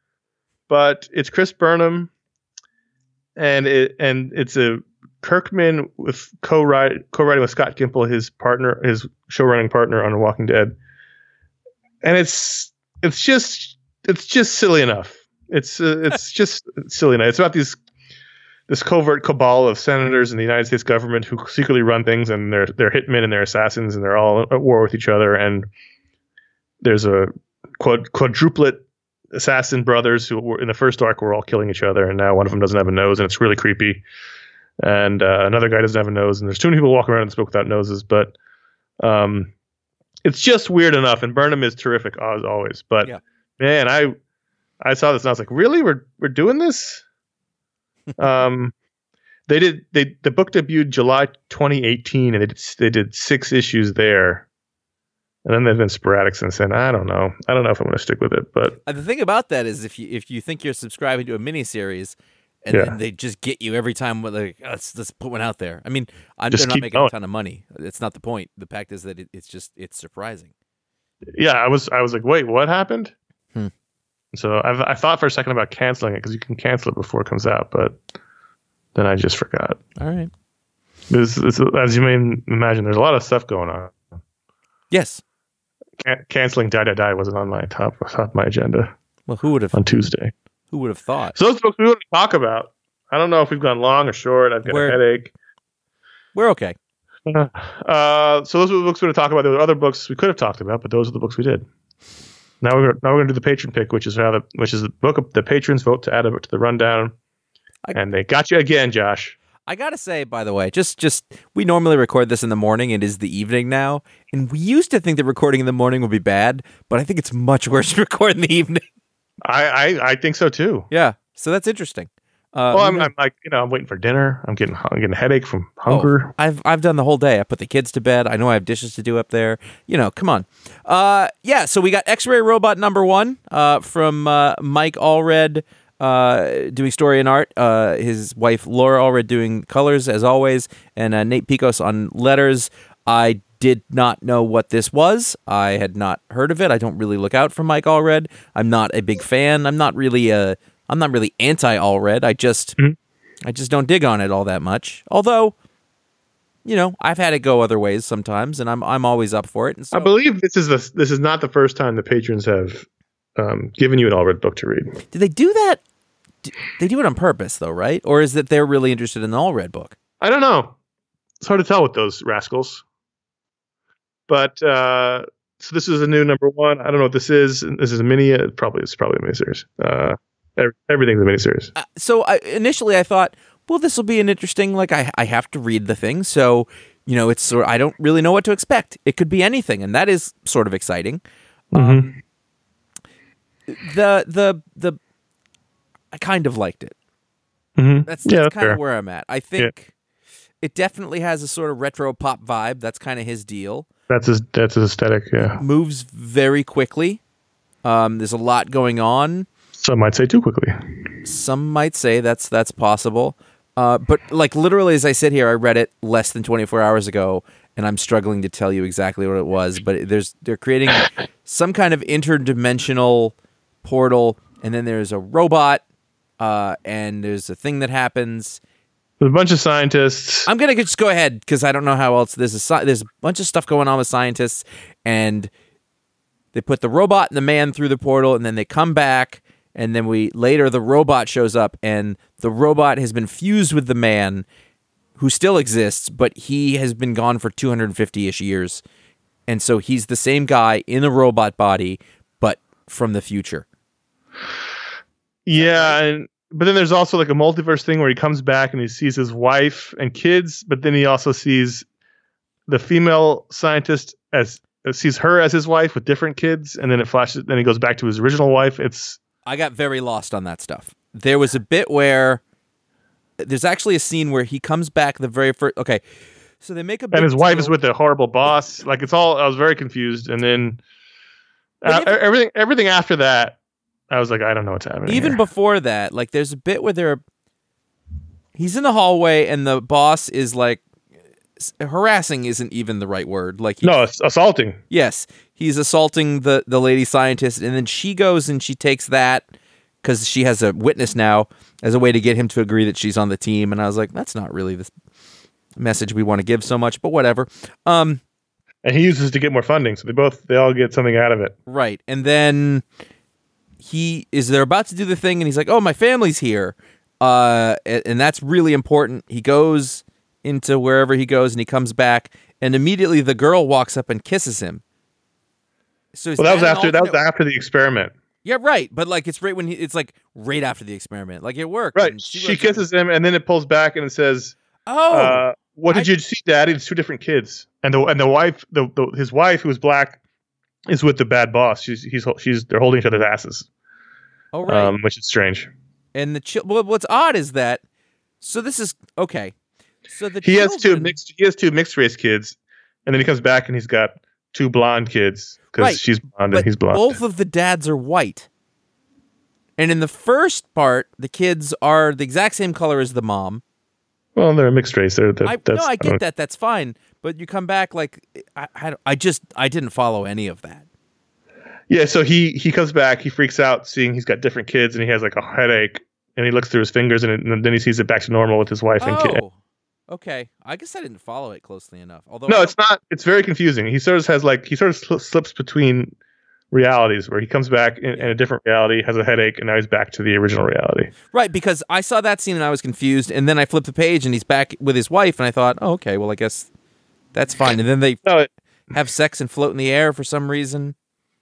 But it's Chris Burnham, and it and it's a Kirkman with co-write, co-writing with Scott Gimple, his partner, his showrunning partner on The Walking Dead, and it's it's just it's just silly enough. It's uh, it's just silly enough. It's about these this covert cabal of senators in the United States government who secretly run things, and they're they're hitmen and they're assassins, and they're all at war with each other. And there's a quad, quadruplet. assassin brothers who were in the first arc were all killing each other, and now one of them doesn't have a nose, and it's really creepy. And uh, another guy doesn't have a nose, and there's too many people walking around in this book without noses. But um, it's just weird enough. And Burnham is terrific as always. But yeah. man, I I saw this and I was like, really, we're we're doing this? um, they did they the book debuted July twenty eighteen, and they did, they did six issues there. And then they've been sporadic since then. I don't know. I don't know if I'm going to stick with it. But the thing about that is, if you if you think you're subscribing to a miniseries, and yeah. then they just get you every time, with like, oh, let's let's put one out there. I mean, I'm, just they're not making going. a ton of money. It's not the point. The fact is that it, it's just it's surprising. Yeah, I was I was like, wait, what happened? Hmm. So I I thought for a second about canceling it because you can cancel it before it comes out, but then I just forgot. All right. This, this, as you may imagine, there's a lot of stuff going on. Yes. Can- canceling Die Die Die wasn't on my top top of my agenda. Well, who would have on Tuesday? Who would have thought? So those books we want to talk about. I don't know if we've gone long or short. I've got we're, a headache. We're okay. Uh, so those are the books we're going to talk about. There were other books we could have talked about, but those are the books we did. Now we're now we're going to do the patron pick, which is how the which is the book the patrons vote to add it to the rundown. I, and they got you again, Josh. I gotta say, by the way, just just we normally record this in the morning. It is the evening now, and we used to think that recording in the morning would be bad, but I think it's much worse to record in the evening. I I, I think so too. Yeah, so that's interesting. Uh, well, I'm, I'm like you know I'm waiting for dinner. I'm getting I'm getting a headache from hunger. Oh, I've I've done the whole day. I put the kids to bed. I know I have dishes to do up there. You know, come on. Uh, yeah. So we got X-Ray Robot number one uh, from uh, Mike Allred. Uh, doing story and art, uh, his wife Laura Allred doing colors as always, and uh, Nate Picos on letters. I did not know what this was. I had not heard of it. I don't really look out for Mike Allred. I'm not a big fan. I'm not really a. I'm not really anti Allred. I just, mm-hmm. I just don't dig on it all that much. Although, you know, I've had it go other ways sometimes, and I'm I'm always up for it. And so, I believe this is the this is not the first time the patrons have um, given you an Allred book to read. Did they do that? They do it on purpose, though, right? Or is that they're really interested in the Allred book? I don't know. It's hard to tell with those rascals. But uh, so this is a new number one. I don't know what this is. This is a mini. Uh, probably it's probably a miniseries. Uh, everything's a miniseries. Uh, so I, initially, I thought, well, this will be an interesting. Like I, I have to read the thing, so you know, it's sort. I don't really know what to expect. It could be anything, and that is sort of exciting. Mm-hmm. Um, the the the. I kind of liked it. Mm-hmm. That's, that's yeah, that's kind fair. of where I'm at. I think yeah. it definitely has a sort of retro pop vibe. That's kind of his deal. That's his, that's his aesthetic, yeah. It moves very quickly. Um, there's a lot going on. Some might say too quickly. Some might say that's that's possible. Uh, but like literally, as I sit here, I read it less than twenty-four hours ago, and I'm struggling to tell you exactly what it was. But there's they're creating some kind of interdimensional portal, and then there's a robot, uh, and there's a thing that happens. There's a bunch of scientists. I'm gonna just go ahead because I don't know how else. There's a sci- there's a bunch of stuff going on with scientists, and they put the robot and the man through the portal, and then they come back. And then we later the robot shows up, and the robot has been fused with the man, who still exists, but he has been gone for two hundred fifty-ish years, and so he's the same guy in a robot body, but from the future. Yeah, and but then there's also like a multiverse thing where he comes back and he sees his wife and kids, but then he also sees the female scientist as sees her as his wife with different kids, and then it flashes. Then he goes back to his original wife. It's I got very lost on that stuff. There was a bit where there's actually a scene where he comes back the very first. Okay, so they make a big and his wife deal. is with a horrible boss. Like it's all. I was very confused, and then uh, if, everything. Everything after that, I was like, I don't know what's happening. Even here. before that, like there's a bit where they're he's in the hallway and the boss is like harassing. Isn't even the right word. Like he, no, it's assaulting. Yes, he's assaulting the the lady scientist, and then she goes and she takes that because she has a witness now as a way to get him to agree that she's on the team. And I was like, that's not really the message we want to give so much, but whatever. Um, and he uses it to get more funding, so they both they all get something out of it. Right, and then he is they're about to do the thing, and he's like, "Oh, my family's here," uh, and, and that's really important. He goes into wherever he goes, and he comes back, and immediately the girl walks up and kisses him. So well, that was after that was after the experiment. Yeah, right. But like it's right when he, it's like right after the experiment. Like it worked. Right. She, she kisses him, and then it pulls back and it says, "Oh, uh, what did I, you see, Daddy? It's two different kids." And the and the wife, the, the his wife, who's black, is with the bad boss. She's he's she's they're holding each other's asses. Oh, right. Um, which is strange. And the chi- well, what's odd is that so this is okay. So the he children, has two mixed he has two mixed race kids, and then he comes back and he's got two blonde kids because right, she's blonde but and he's blonde. Both of the dads are white. And in the first part, the kids are the exact same color as the mom. Well, they're a mixed race. They're, they're, I, that's, no, I get I that. That's fine. But you come back like I, I, I just I didn't follow any of that. Yeah, so he he comes back. He freaks out seeing he's got different kids, and he has like a headache. And he looks through his fingers, and, it, and then he sees it back to normal with his wife and kid. Oh, okay. I guess I didn't follow it closely enough. Although no, I it's not. It's very confusing. He sort of has like he sort of sl- slips between realities where he comes back in, in a different reality, has a headache, and now he's back to the original reality. Right, because I saw that scene and I was confused, and then I flipped the page and he's back with his wife, and I thought, oh, okay, well, I guess that's fine. And then they no, it, have sex and float in the air for some reason.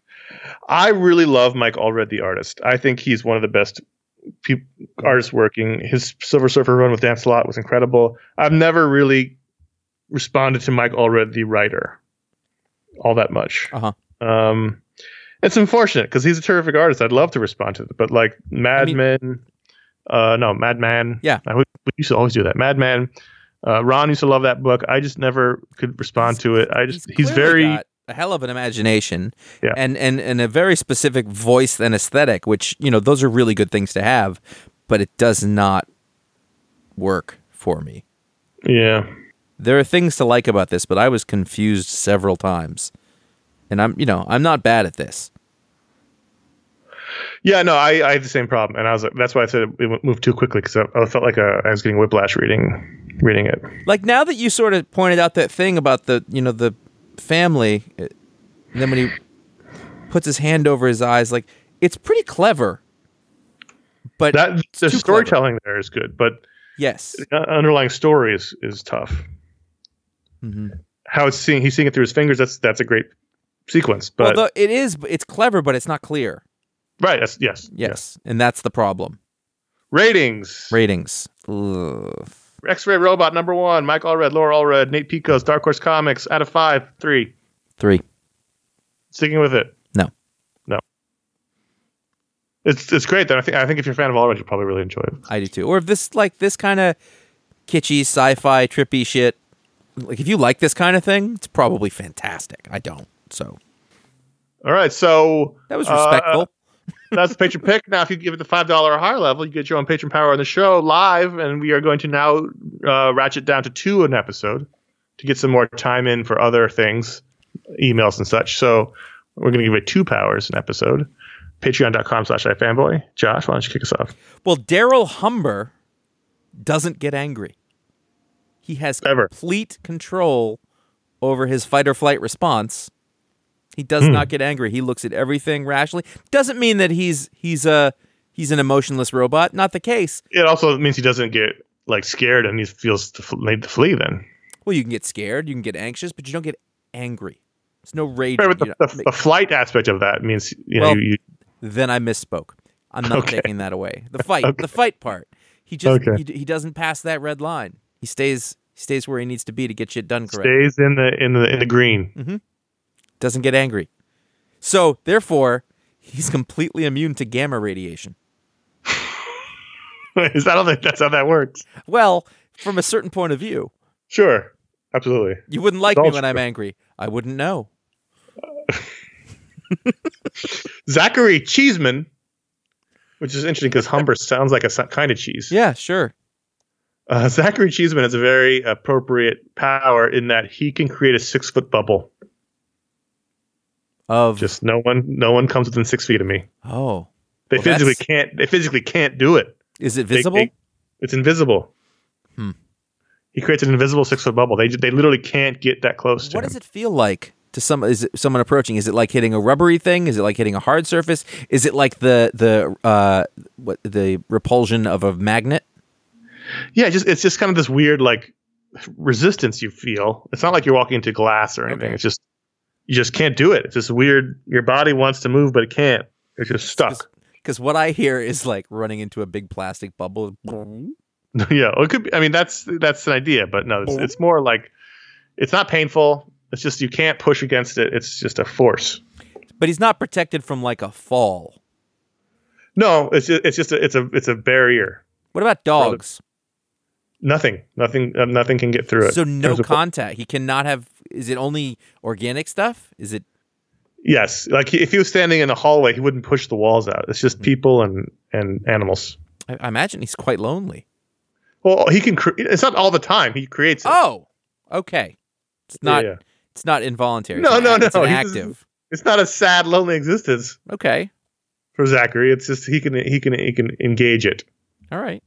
I really love Mike Allred, the artist. I think he's one of the best pe- artists working. His Silver Surfer run with Dan Slott was incredible. I've never really responded to Mike Allred, the writer, all that much. Uh-huh. Um, it's unfortunate because he's a terrific artist. I'd love to respond to it, but like Mad I mean, Men, uh, no, Madman. Yeah, I would, we used to always do that. Madman. Uh, Ron used to love that book. I just never could respond he's, to it. I just he's, he's very got a hell of an imagination, yeah. and, and and a very specific voice and aesthetic, which you know those are really good things to have, but it does not work for me. Yeah, there are things to like about this, but I was confused several times. And I'm, you know, I'm not bad at this. Yeah, no, I, I had the same problem, and I was like, that's why I said it moved too quickly because I, I felt like a, I was getting whiplash reading, reading it. Like now that you sort of pointed out that thing about the, you know, the family, and then when he puts his hand over his eyes, like it's pretty clever. But that the storytelling clever. There is good, but yes, the underlying story is is tough. Mm-hmm. How it's seeing, he's seeing it through his fingers. That's that's a great sequence, but well, the, it is. It's clever, but it's not clear. Right. That's, yes, yes. Yes. And that's the problem. Ratings. Ratings. Ugh. X-Ray Robot number one. Mike Allred, Laura Allred, Nate Picos, Dark Horse Comics. Out of five, three. Three. Sticking with it. No. No. It's it's great. Then I think I think if you're a fan of Allred, you'll probably really enjoy it. I do too. Or if this like this kind of kitschy sci-fi trippy shit. Like if you like this kind of thing, it's probably fantastic. I don't. So. All right. So that was respectful. Uh, That's the patron pick. Now, if you give it the five dollars or higher level, you get your own patron power on the show live, and we are going to now uh, ratchet down to two an episode to get some more time in for other things, emails and such. So we're going to give it two powers an episode. Patreon.com slash iFanboy. Josh, why don't you kick us off? Well, Daryl Humber doesn't get angry. He has Ever. complete control over his fight or flight response. He does Hmm. not get angry. He looks at everything rationally. Doesn't mean that he's he's a he's an emotionless robot. Not the case. It also means he doesn't get like scared and he feels to fl- made to flee then. Well, you can get scared, you can get anxious, but you don't get angry. There's no rage. Right, but the, you know, the, the flight aspect of that means you know Well, you, you Then I misspoke. I'm not Okay. taking that away. The fight, Okay. the fight part. He just Okay. he, he doesn't pass that red line. He stays he stays where he needs to be to get shit done correctly. stays in the in the in the green. Doesn't get angry. So therefore, he's completely immune to gamma radiation. Is that? I don't think that's how that works. Well, from a certain point of view, Sure, absolutely. you wouldn't like It's me all when I'm true. angry. I wouldn't know. Zachary Cheeseman, which is interesting because Humber sounds like a so- kind of cheese. Yeah, sure. Uh, Zachary Cheeseman has a very appropriate power in that he can create a six foot bubble. Of Just no one, no one comes within six feet of me. oh, They Well, physically that's- can't. They physically can't do it. is it They- visible? they- it's invisible. Hmm. He creates an invisible six foot bubble. They they literally can't get that close to What him. does it feel like to some? Is it someone approaching? Is it like hitting a rubbery thing? Is it like hitting a hard surface? Is it like the the uh what the repulsion of a magnet? Yeah, just it's just kind of this weird like resistance you feel. It's not like you're walking into glass or anything. Okay. It's just you just can't do it. It's this weird. Your body wants to move, but it can't. It's just stuck. Because what I hear is like running into a big plastic bubble. Yeah, well, it could be. I mean, that's that's an idea, but no, it's, it's more like it's not painful. It's just you can't push against it. It's just a force. But he's not protected from like a fall. No, it's just, it's just a, it's a it's a barrier. What about dogs? Nothing, nothing, uh, nothing can get through it. So In no terms of- contact. He cannot have. Is it only organic stuff? Is it? Yes, like he, if he was standing in a hallway, he wouldn't push the walls out. It's just people and and animals. I, I imagine he's quite lonely. Well, he can. Cre- it's not all the time. He creates it. Oh, okay. It's not. Yeah. It's not involuntary. No, It's an no, act- It's no, an he just- active. It's not a sad, lonely existence Okay. for Zachary. It's just he can he can he can engage it. All right.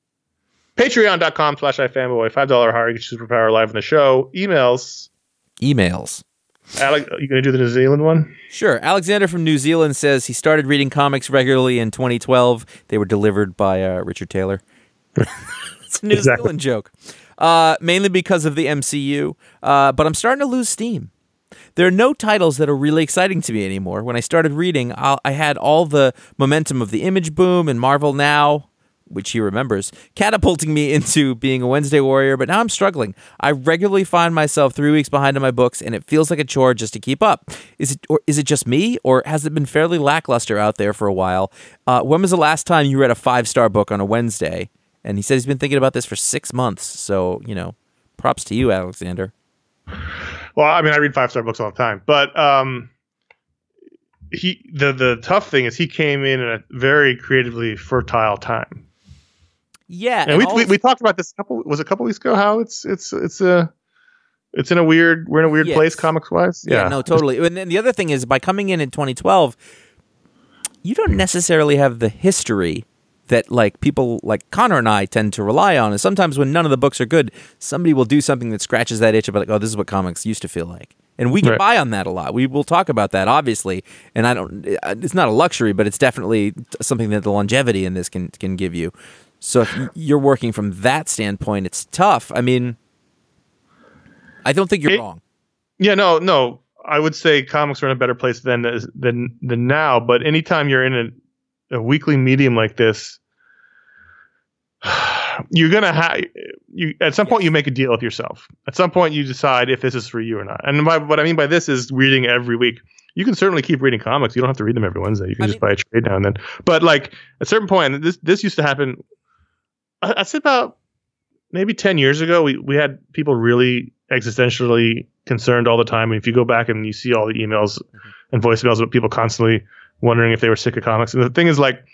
Patreon.com slash iFanboy. five dollars higher gets you Superpower live in the show. Emails. Emails. Alec, are you going to do the New Zealand one? Sure. Alexander from New Zealand says he started reading comics regularly in twenty twelve. They were delivered by uh, Richard Taylor. It's a New Exactly. Zealand joke. Uh, mainly because of the M C U. Uh, but I'm starting to lose steam. There are no titles that are really exciting to me anymore. When I started reading, I'll, I had all the momentum of the Image boom and Marvel Now, which he remembers, catapulting me into being a Wednesday warrior, but now I'm struggling. I regularly find myself three weeks behind on my books, and it feels like a chore just to keep up. Is it or is it just me, or has it been fairly lackluster out there for a while? Uh, when was the last time you read a five-star book on a Wednesday? And he said he's been thinking about this for six months, so, you know, props to you, Alexander. Well, I mean, I read five star books all the time, but um, he the the tough thing is he came in at a very creatively fertile time. Yeah, And we, all- we we talked about this a couple was it a couple weeks ago. How it's it's it's a it's in a weird we're in a weird Yes. place comics wise. Yeah, no, totally. And then the other thing is, by coming in in twenty twelve, you don't necessarily have the history that like people like Connor and I tend to rely on. And sometimes when none of the books are good, somebody will do something that scratches that itch about like, oh, this is what comics used to feel like. And we get Right. by on that a lot. We will talk about that, obviously. And I don't. It's not a luxury, but it's definitely something that the longevity in this can can give you. So if you're working from that standpoint, it's tough. I mean, I don't think you're It- wrong. Yeah, no, no. I would say comics are in a better place than than than now. But anytime you're in a, a weekly medium like this, you're gonna have you at some point you make a deal with yourself. At some point you decide if this is for you or not. And by, what I mean by this is reading every week. You can certainly keep reading comics. You don't have to read them every Wednesday. You can I just mean- buy a trade now and then. But like at a certain point, and this this used to happen. I- I'd say about maybe ten years ago. We we had people really existentially concerned all the time. And if you go back and you see all the emails and voicemails about people constantly wondering if they were sick of comics. And the thing is, like,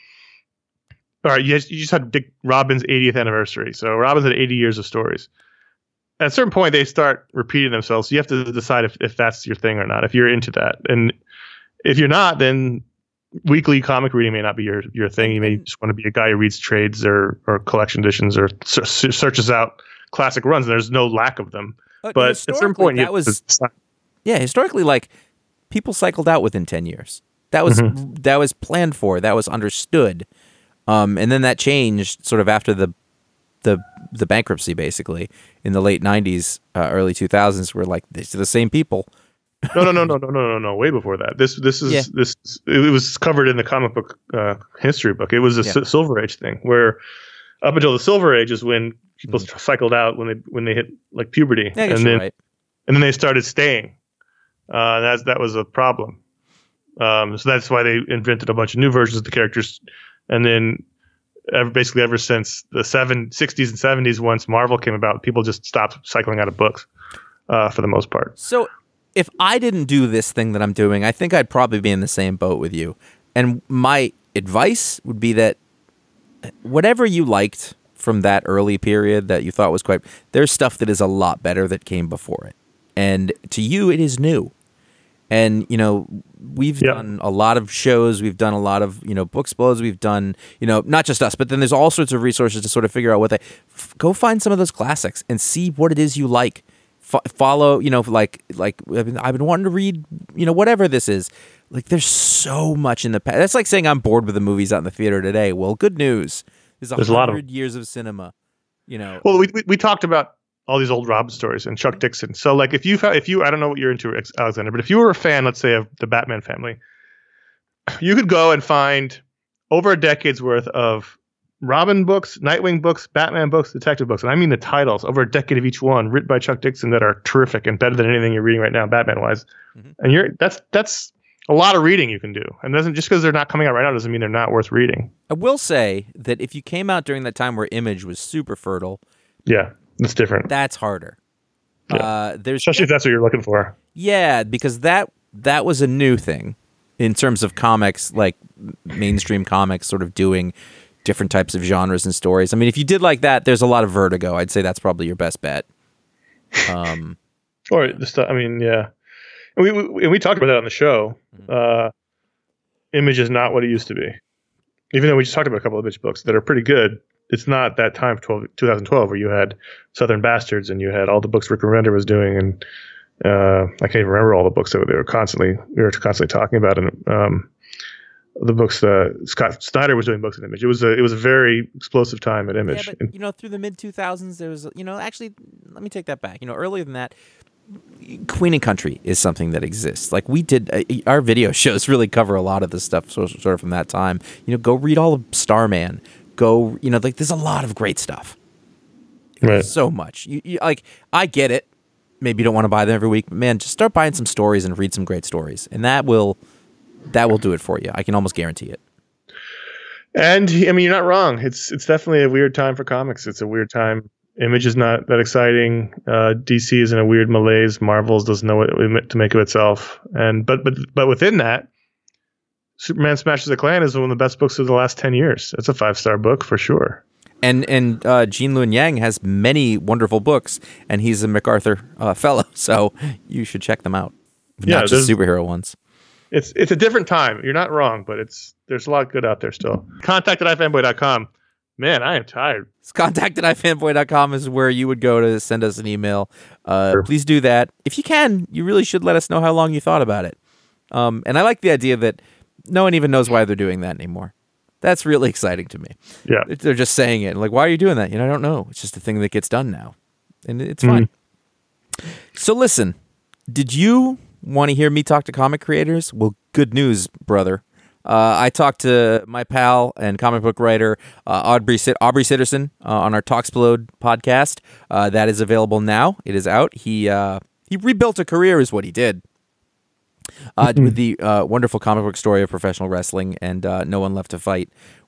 all right, you just, you just had Dick Robin's eightieth anniversary. So Robin's had eighty years of stories. At a certain point, they start repeating themselves. So you have to decide if, if that's your thing or not, if you're into that. And if you're not, then weekly comic reading may not be your, your thing. You may just want to be a guy who reads trades or, or collection editions or ser- searches out classic runs. And there's no lack of them. But, but at a certain point, that was, yeah, historically, like, people cycled out within ten years. That was mm-hmm. that was planned for. That was understood. Um, and then that changed sort of after the the the bankruptcy, basically in the late nineties, uh, early two thousands. Were like, these are the same people. no, no, no, no, no, no, no, no. Way before that. This this is yeah. this. It was covered in the comic book uh, history book. It was a yeah. S- Silver Age thing, where up until the Silver Age is when people mm-hmm. cycled out when they when they hit like puberty, yeah, and then right. and then they started staying. Uh, that that was a problem. Um, so that's why they invented a bunch of new versions of the characters, and then ever, basically ever since the seven, sixties and seventies, once Marvel came about, people just stopped cycling out of books uh, for the most part. So if I didn't do this thing that I'm doing, I think I'd probably be in the same boat with you. And my advice would be that whatever you liked from that early period that you thought was quite, there's stuff that is a lot better that came before it. And to you, it is new. And, you know, we've yep. done a lot of shows. We've done a lot of, you know, Booksplodes. We've done, you know, not just us, but then there's all sorts of resources to sort of figure out what they, f- go find some of those classics and see what it is you like. F- follow, you know, like, like I've been, I've been wanting to read, you know, whatever this is. Like, there's so much in the past. That's like saying I'm bored with the movies out in the theater today. Well, good news. There's, there's a hundred years of cinema, you know. Well, we, we, we talked about all these old Robin stories and Chuck Dixon. So, like, if you if you I don't know what you're into, Alexander, but if you were a fan, let's say, of the Batman family, you could go and find over a decade's worth of Robin books, Nightwing books, Batman books, detective books, and I mean the titles, over a decade of each one, written by Chuck Dixon, that are terrific and better than anything you're reading right now, Batman-wise. Mm-hmm. And you're that's that's a lot of reading you can do. And doesn't just because they're not coming out right now doesn't mean they're not worth reading. I will say that if you came out during that time where Image was super fertile, yeah. It's different. That's harder. Yeah. Uh, there's Especially if that's what you're looking for. Yeah, because that that was a new thing in terms of comics, like mainstream comics sort of doing different types of genres and stories. I mean, if you did like that, there's a lot of Vertigo. I'd say that's probably your best bet. Um, or the stuff, I mean, yeah. And we, we, and we talked about that on the show. Uh, Image is not what it used to be. Even though we just talked about a couple of Image books that are pretty good. It's not that time of twelve, twenty twelve where you had Southern Bastards and you had all the books Rick Remender was doing, and uh, I can't even remember all the books that they were constantly we were constantly talking about, and um, the books uh, Scott Snyder was doing books at Image. It was a it was a very explosive time at Image. Yeah, but you know, through the mid two thousands, there was you know actually let me take that back. You know, earlier than that, Queen and Country is something that exists. Like we did, uh, our video shows really cover a lot of the stuff sort of, sort of from that time. You know, go read all of Starman. Go, you know, like there's a lot of great stuff. Right. So much. You, you, like, I get it. Maybe you don't want to buy them every week, but man, just start buying some stories and read some great stories, and that will, that will do it for you. I can almost guarantee it. And I mean, you're not wrong. It's it's definitely a weird time for comics. It's a weird time. Image is not that exciting. Uh, D C is in a weird malaise. Marvel's doesn't know what to make of itself. And but but but within that, Superman Smashes the Klan is one of the best books of the last ten years. It's a five-star book for sure. And and uh, Gene Luen Yang has many wonderful books, and he's a MacArthur uh, fellow, so you should check them out. Yeah, not just superhero ones. It's it's a different time. You're not wrong, but it's there's a lot good out there still. Contact at i fanboy dot com. Man, I am tired. Contact at i fanboy dot com is where you would go to send us an email. Uh, sure. Please do that. If you can, you really should let us know how long you thought about it. Um, and I like the idea that no one even knows why they're doing that anymore. That's really exciting to me. Yeah. They're just saying it. Like, why are you doing that? You know, I don't know. It's just a thing that gets done now. And it's fine. Mm-hmm. So listen, did you want to hear me talk to comic creators? Well, good news, brother. Uh, I talked to my pal and comic book writer, uh, Aubrey, Aubrey Sitterson, uh, on our Talksplode podcast. Uh, that is available now. It is out. He, uh, he rebuilt a career is what he did. Uh, with the uh, wonderful comic book story of professional wrestling and uh, No One Left to Fight,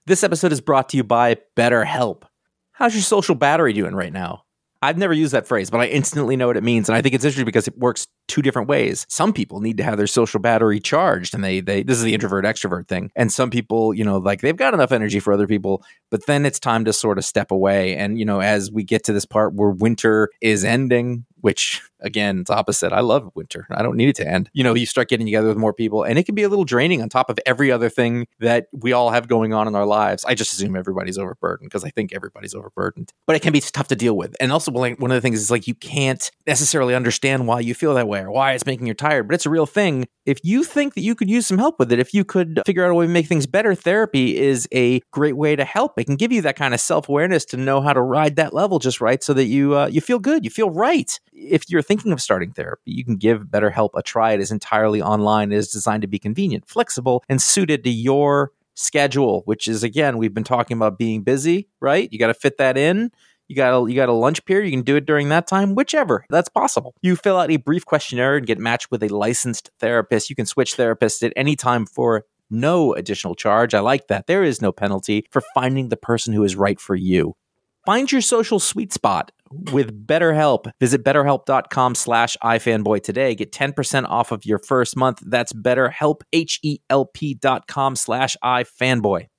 This episode is brought to you by BetterHelp. How's your social battery doing right now? I've never used that phrase, but I instantly know what it means. And I think it's interesting because it works two different ways. Some people need to have their social battery charged, and they, they this is the introvert extrovert thing. And some people, you know, like they've got enough energy for other people, but then it's time to sort of step away. And, you know, as we get to this part where winter is ending, which again, it's opposite. I love winter. I don't need it to end. You know, you start getting together with more people, and it can be a little draining on top of every other thing that we all have going on in our lives. I just assume everybody's overburdened because I think everybody's overburdened, but it can be tough to deal with. And also, one of the things is like you can't necessarily understand why you feel that way or why it's making you tired, but it's a real thing. If you think that you could use some help with it, if you could figure out a way to make things better, therapy is a great way to help. It can give you that kind of self-awareness to know how to ride that level just right so that you uh, you feel good, you feel right. If you're thinking of starting therapy, you can give BetterHelp a try. It is entirely online. It is designed to be convenient, flexible, and suited to your schedule, which is, again, we've been talking about being busy, right? You got to fit that in. You got a, you got a lunch period. You can do it during that time, whichever. That's possible. You fill out a brief questionnaire and get matched with a licensed therapist. You can switch therapists at any time for no additional charge. I like that. There is no penalty for finding the person who is right for you. Find your social sweet spot with BetterHelp. Visit betterhelp.com slash ifanboy today. Get ten percent off of your first month. That's BetterHelp, H E L P dot com slash ifanboy.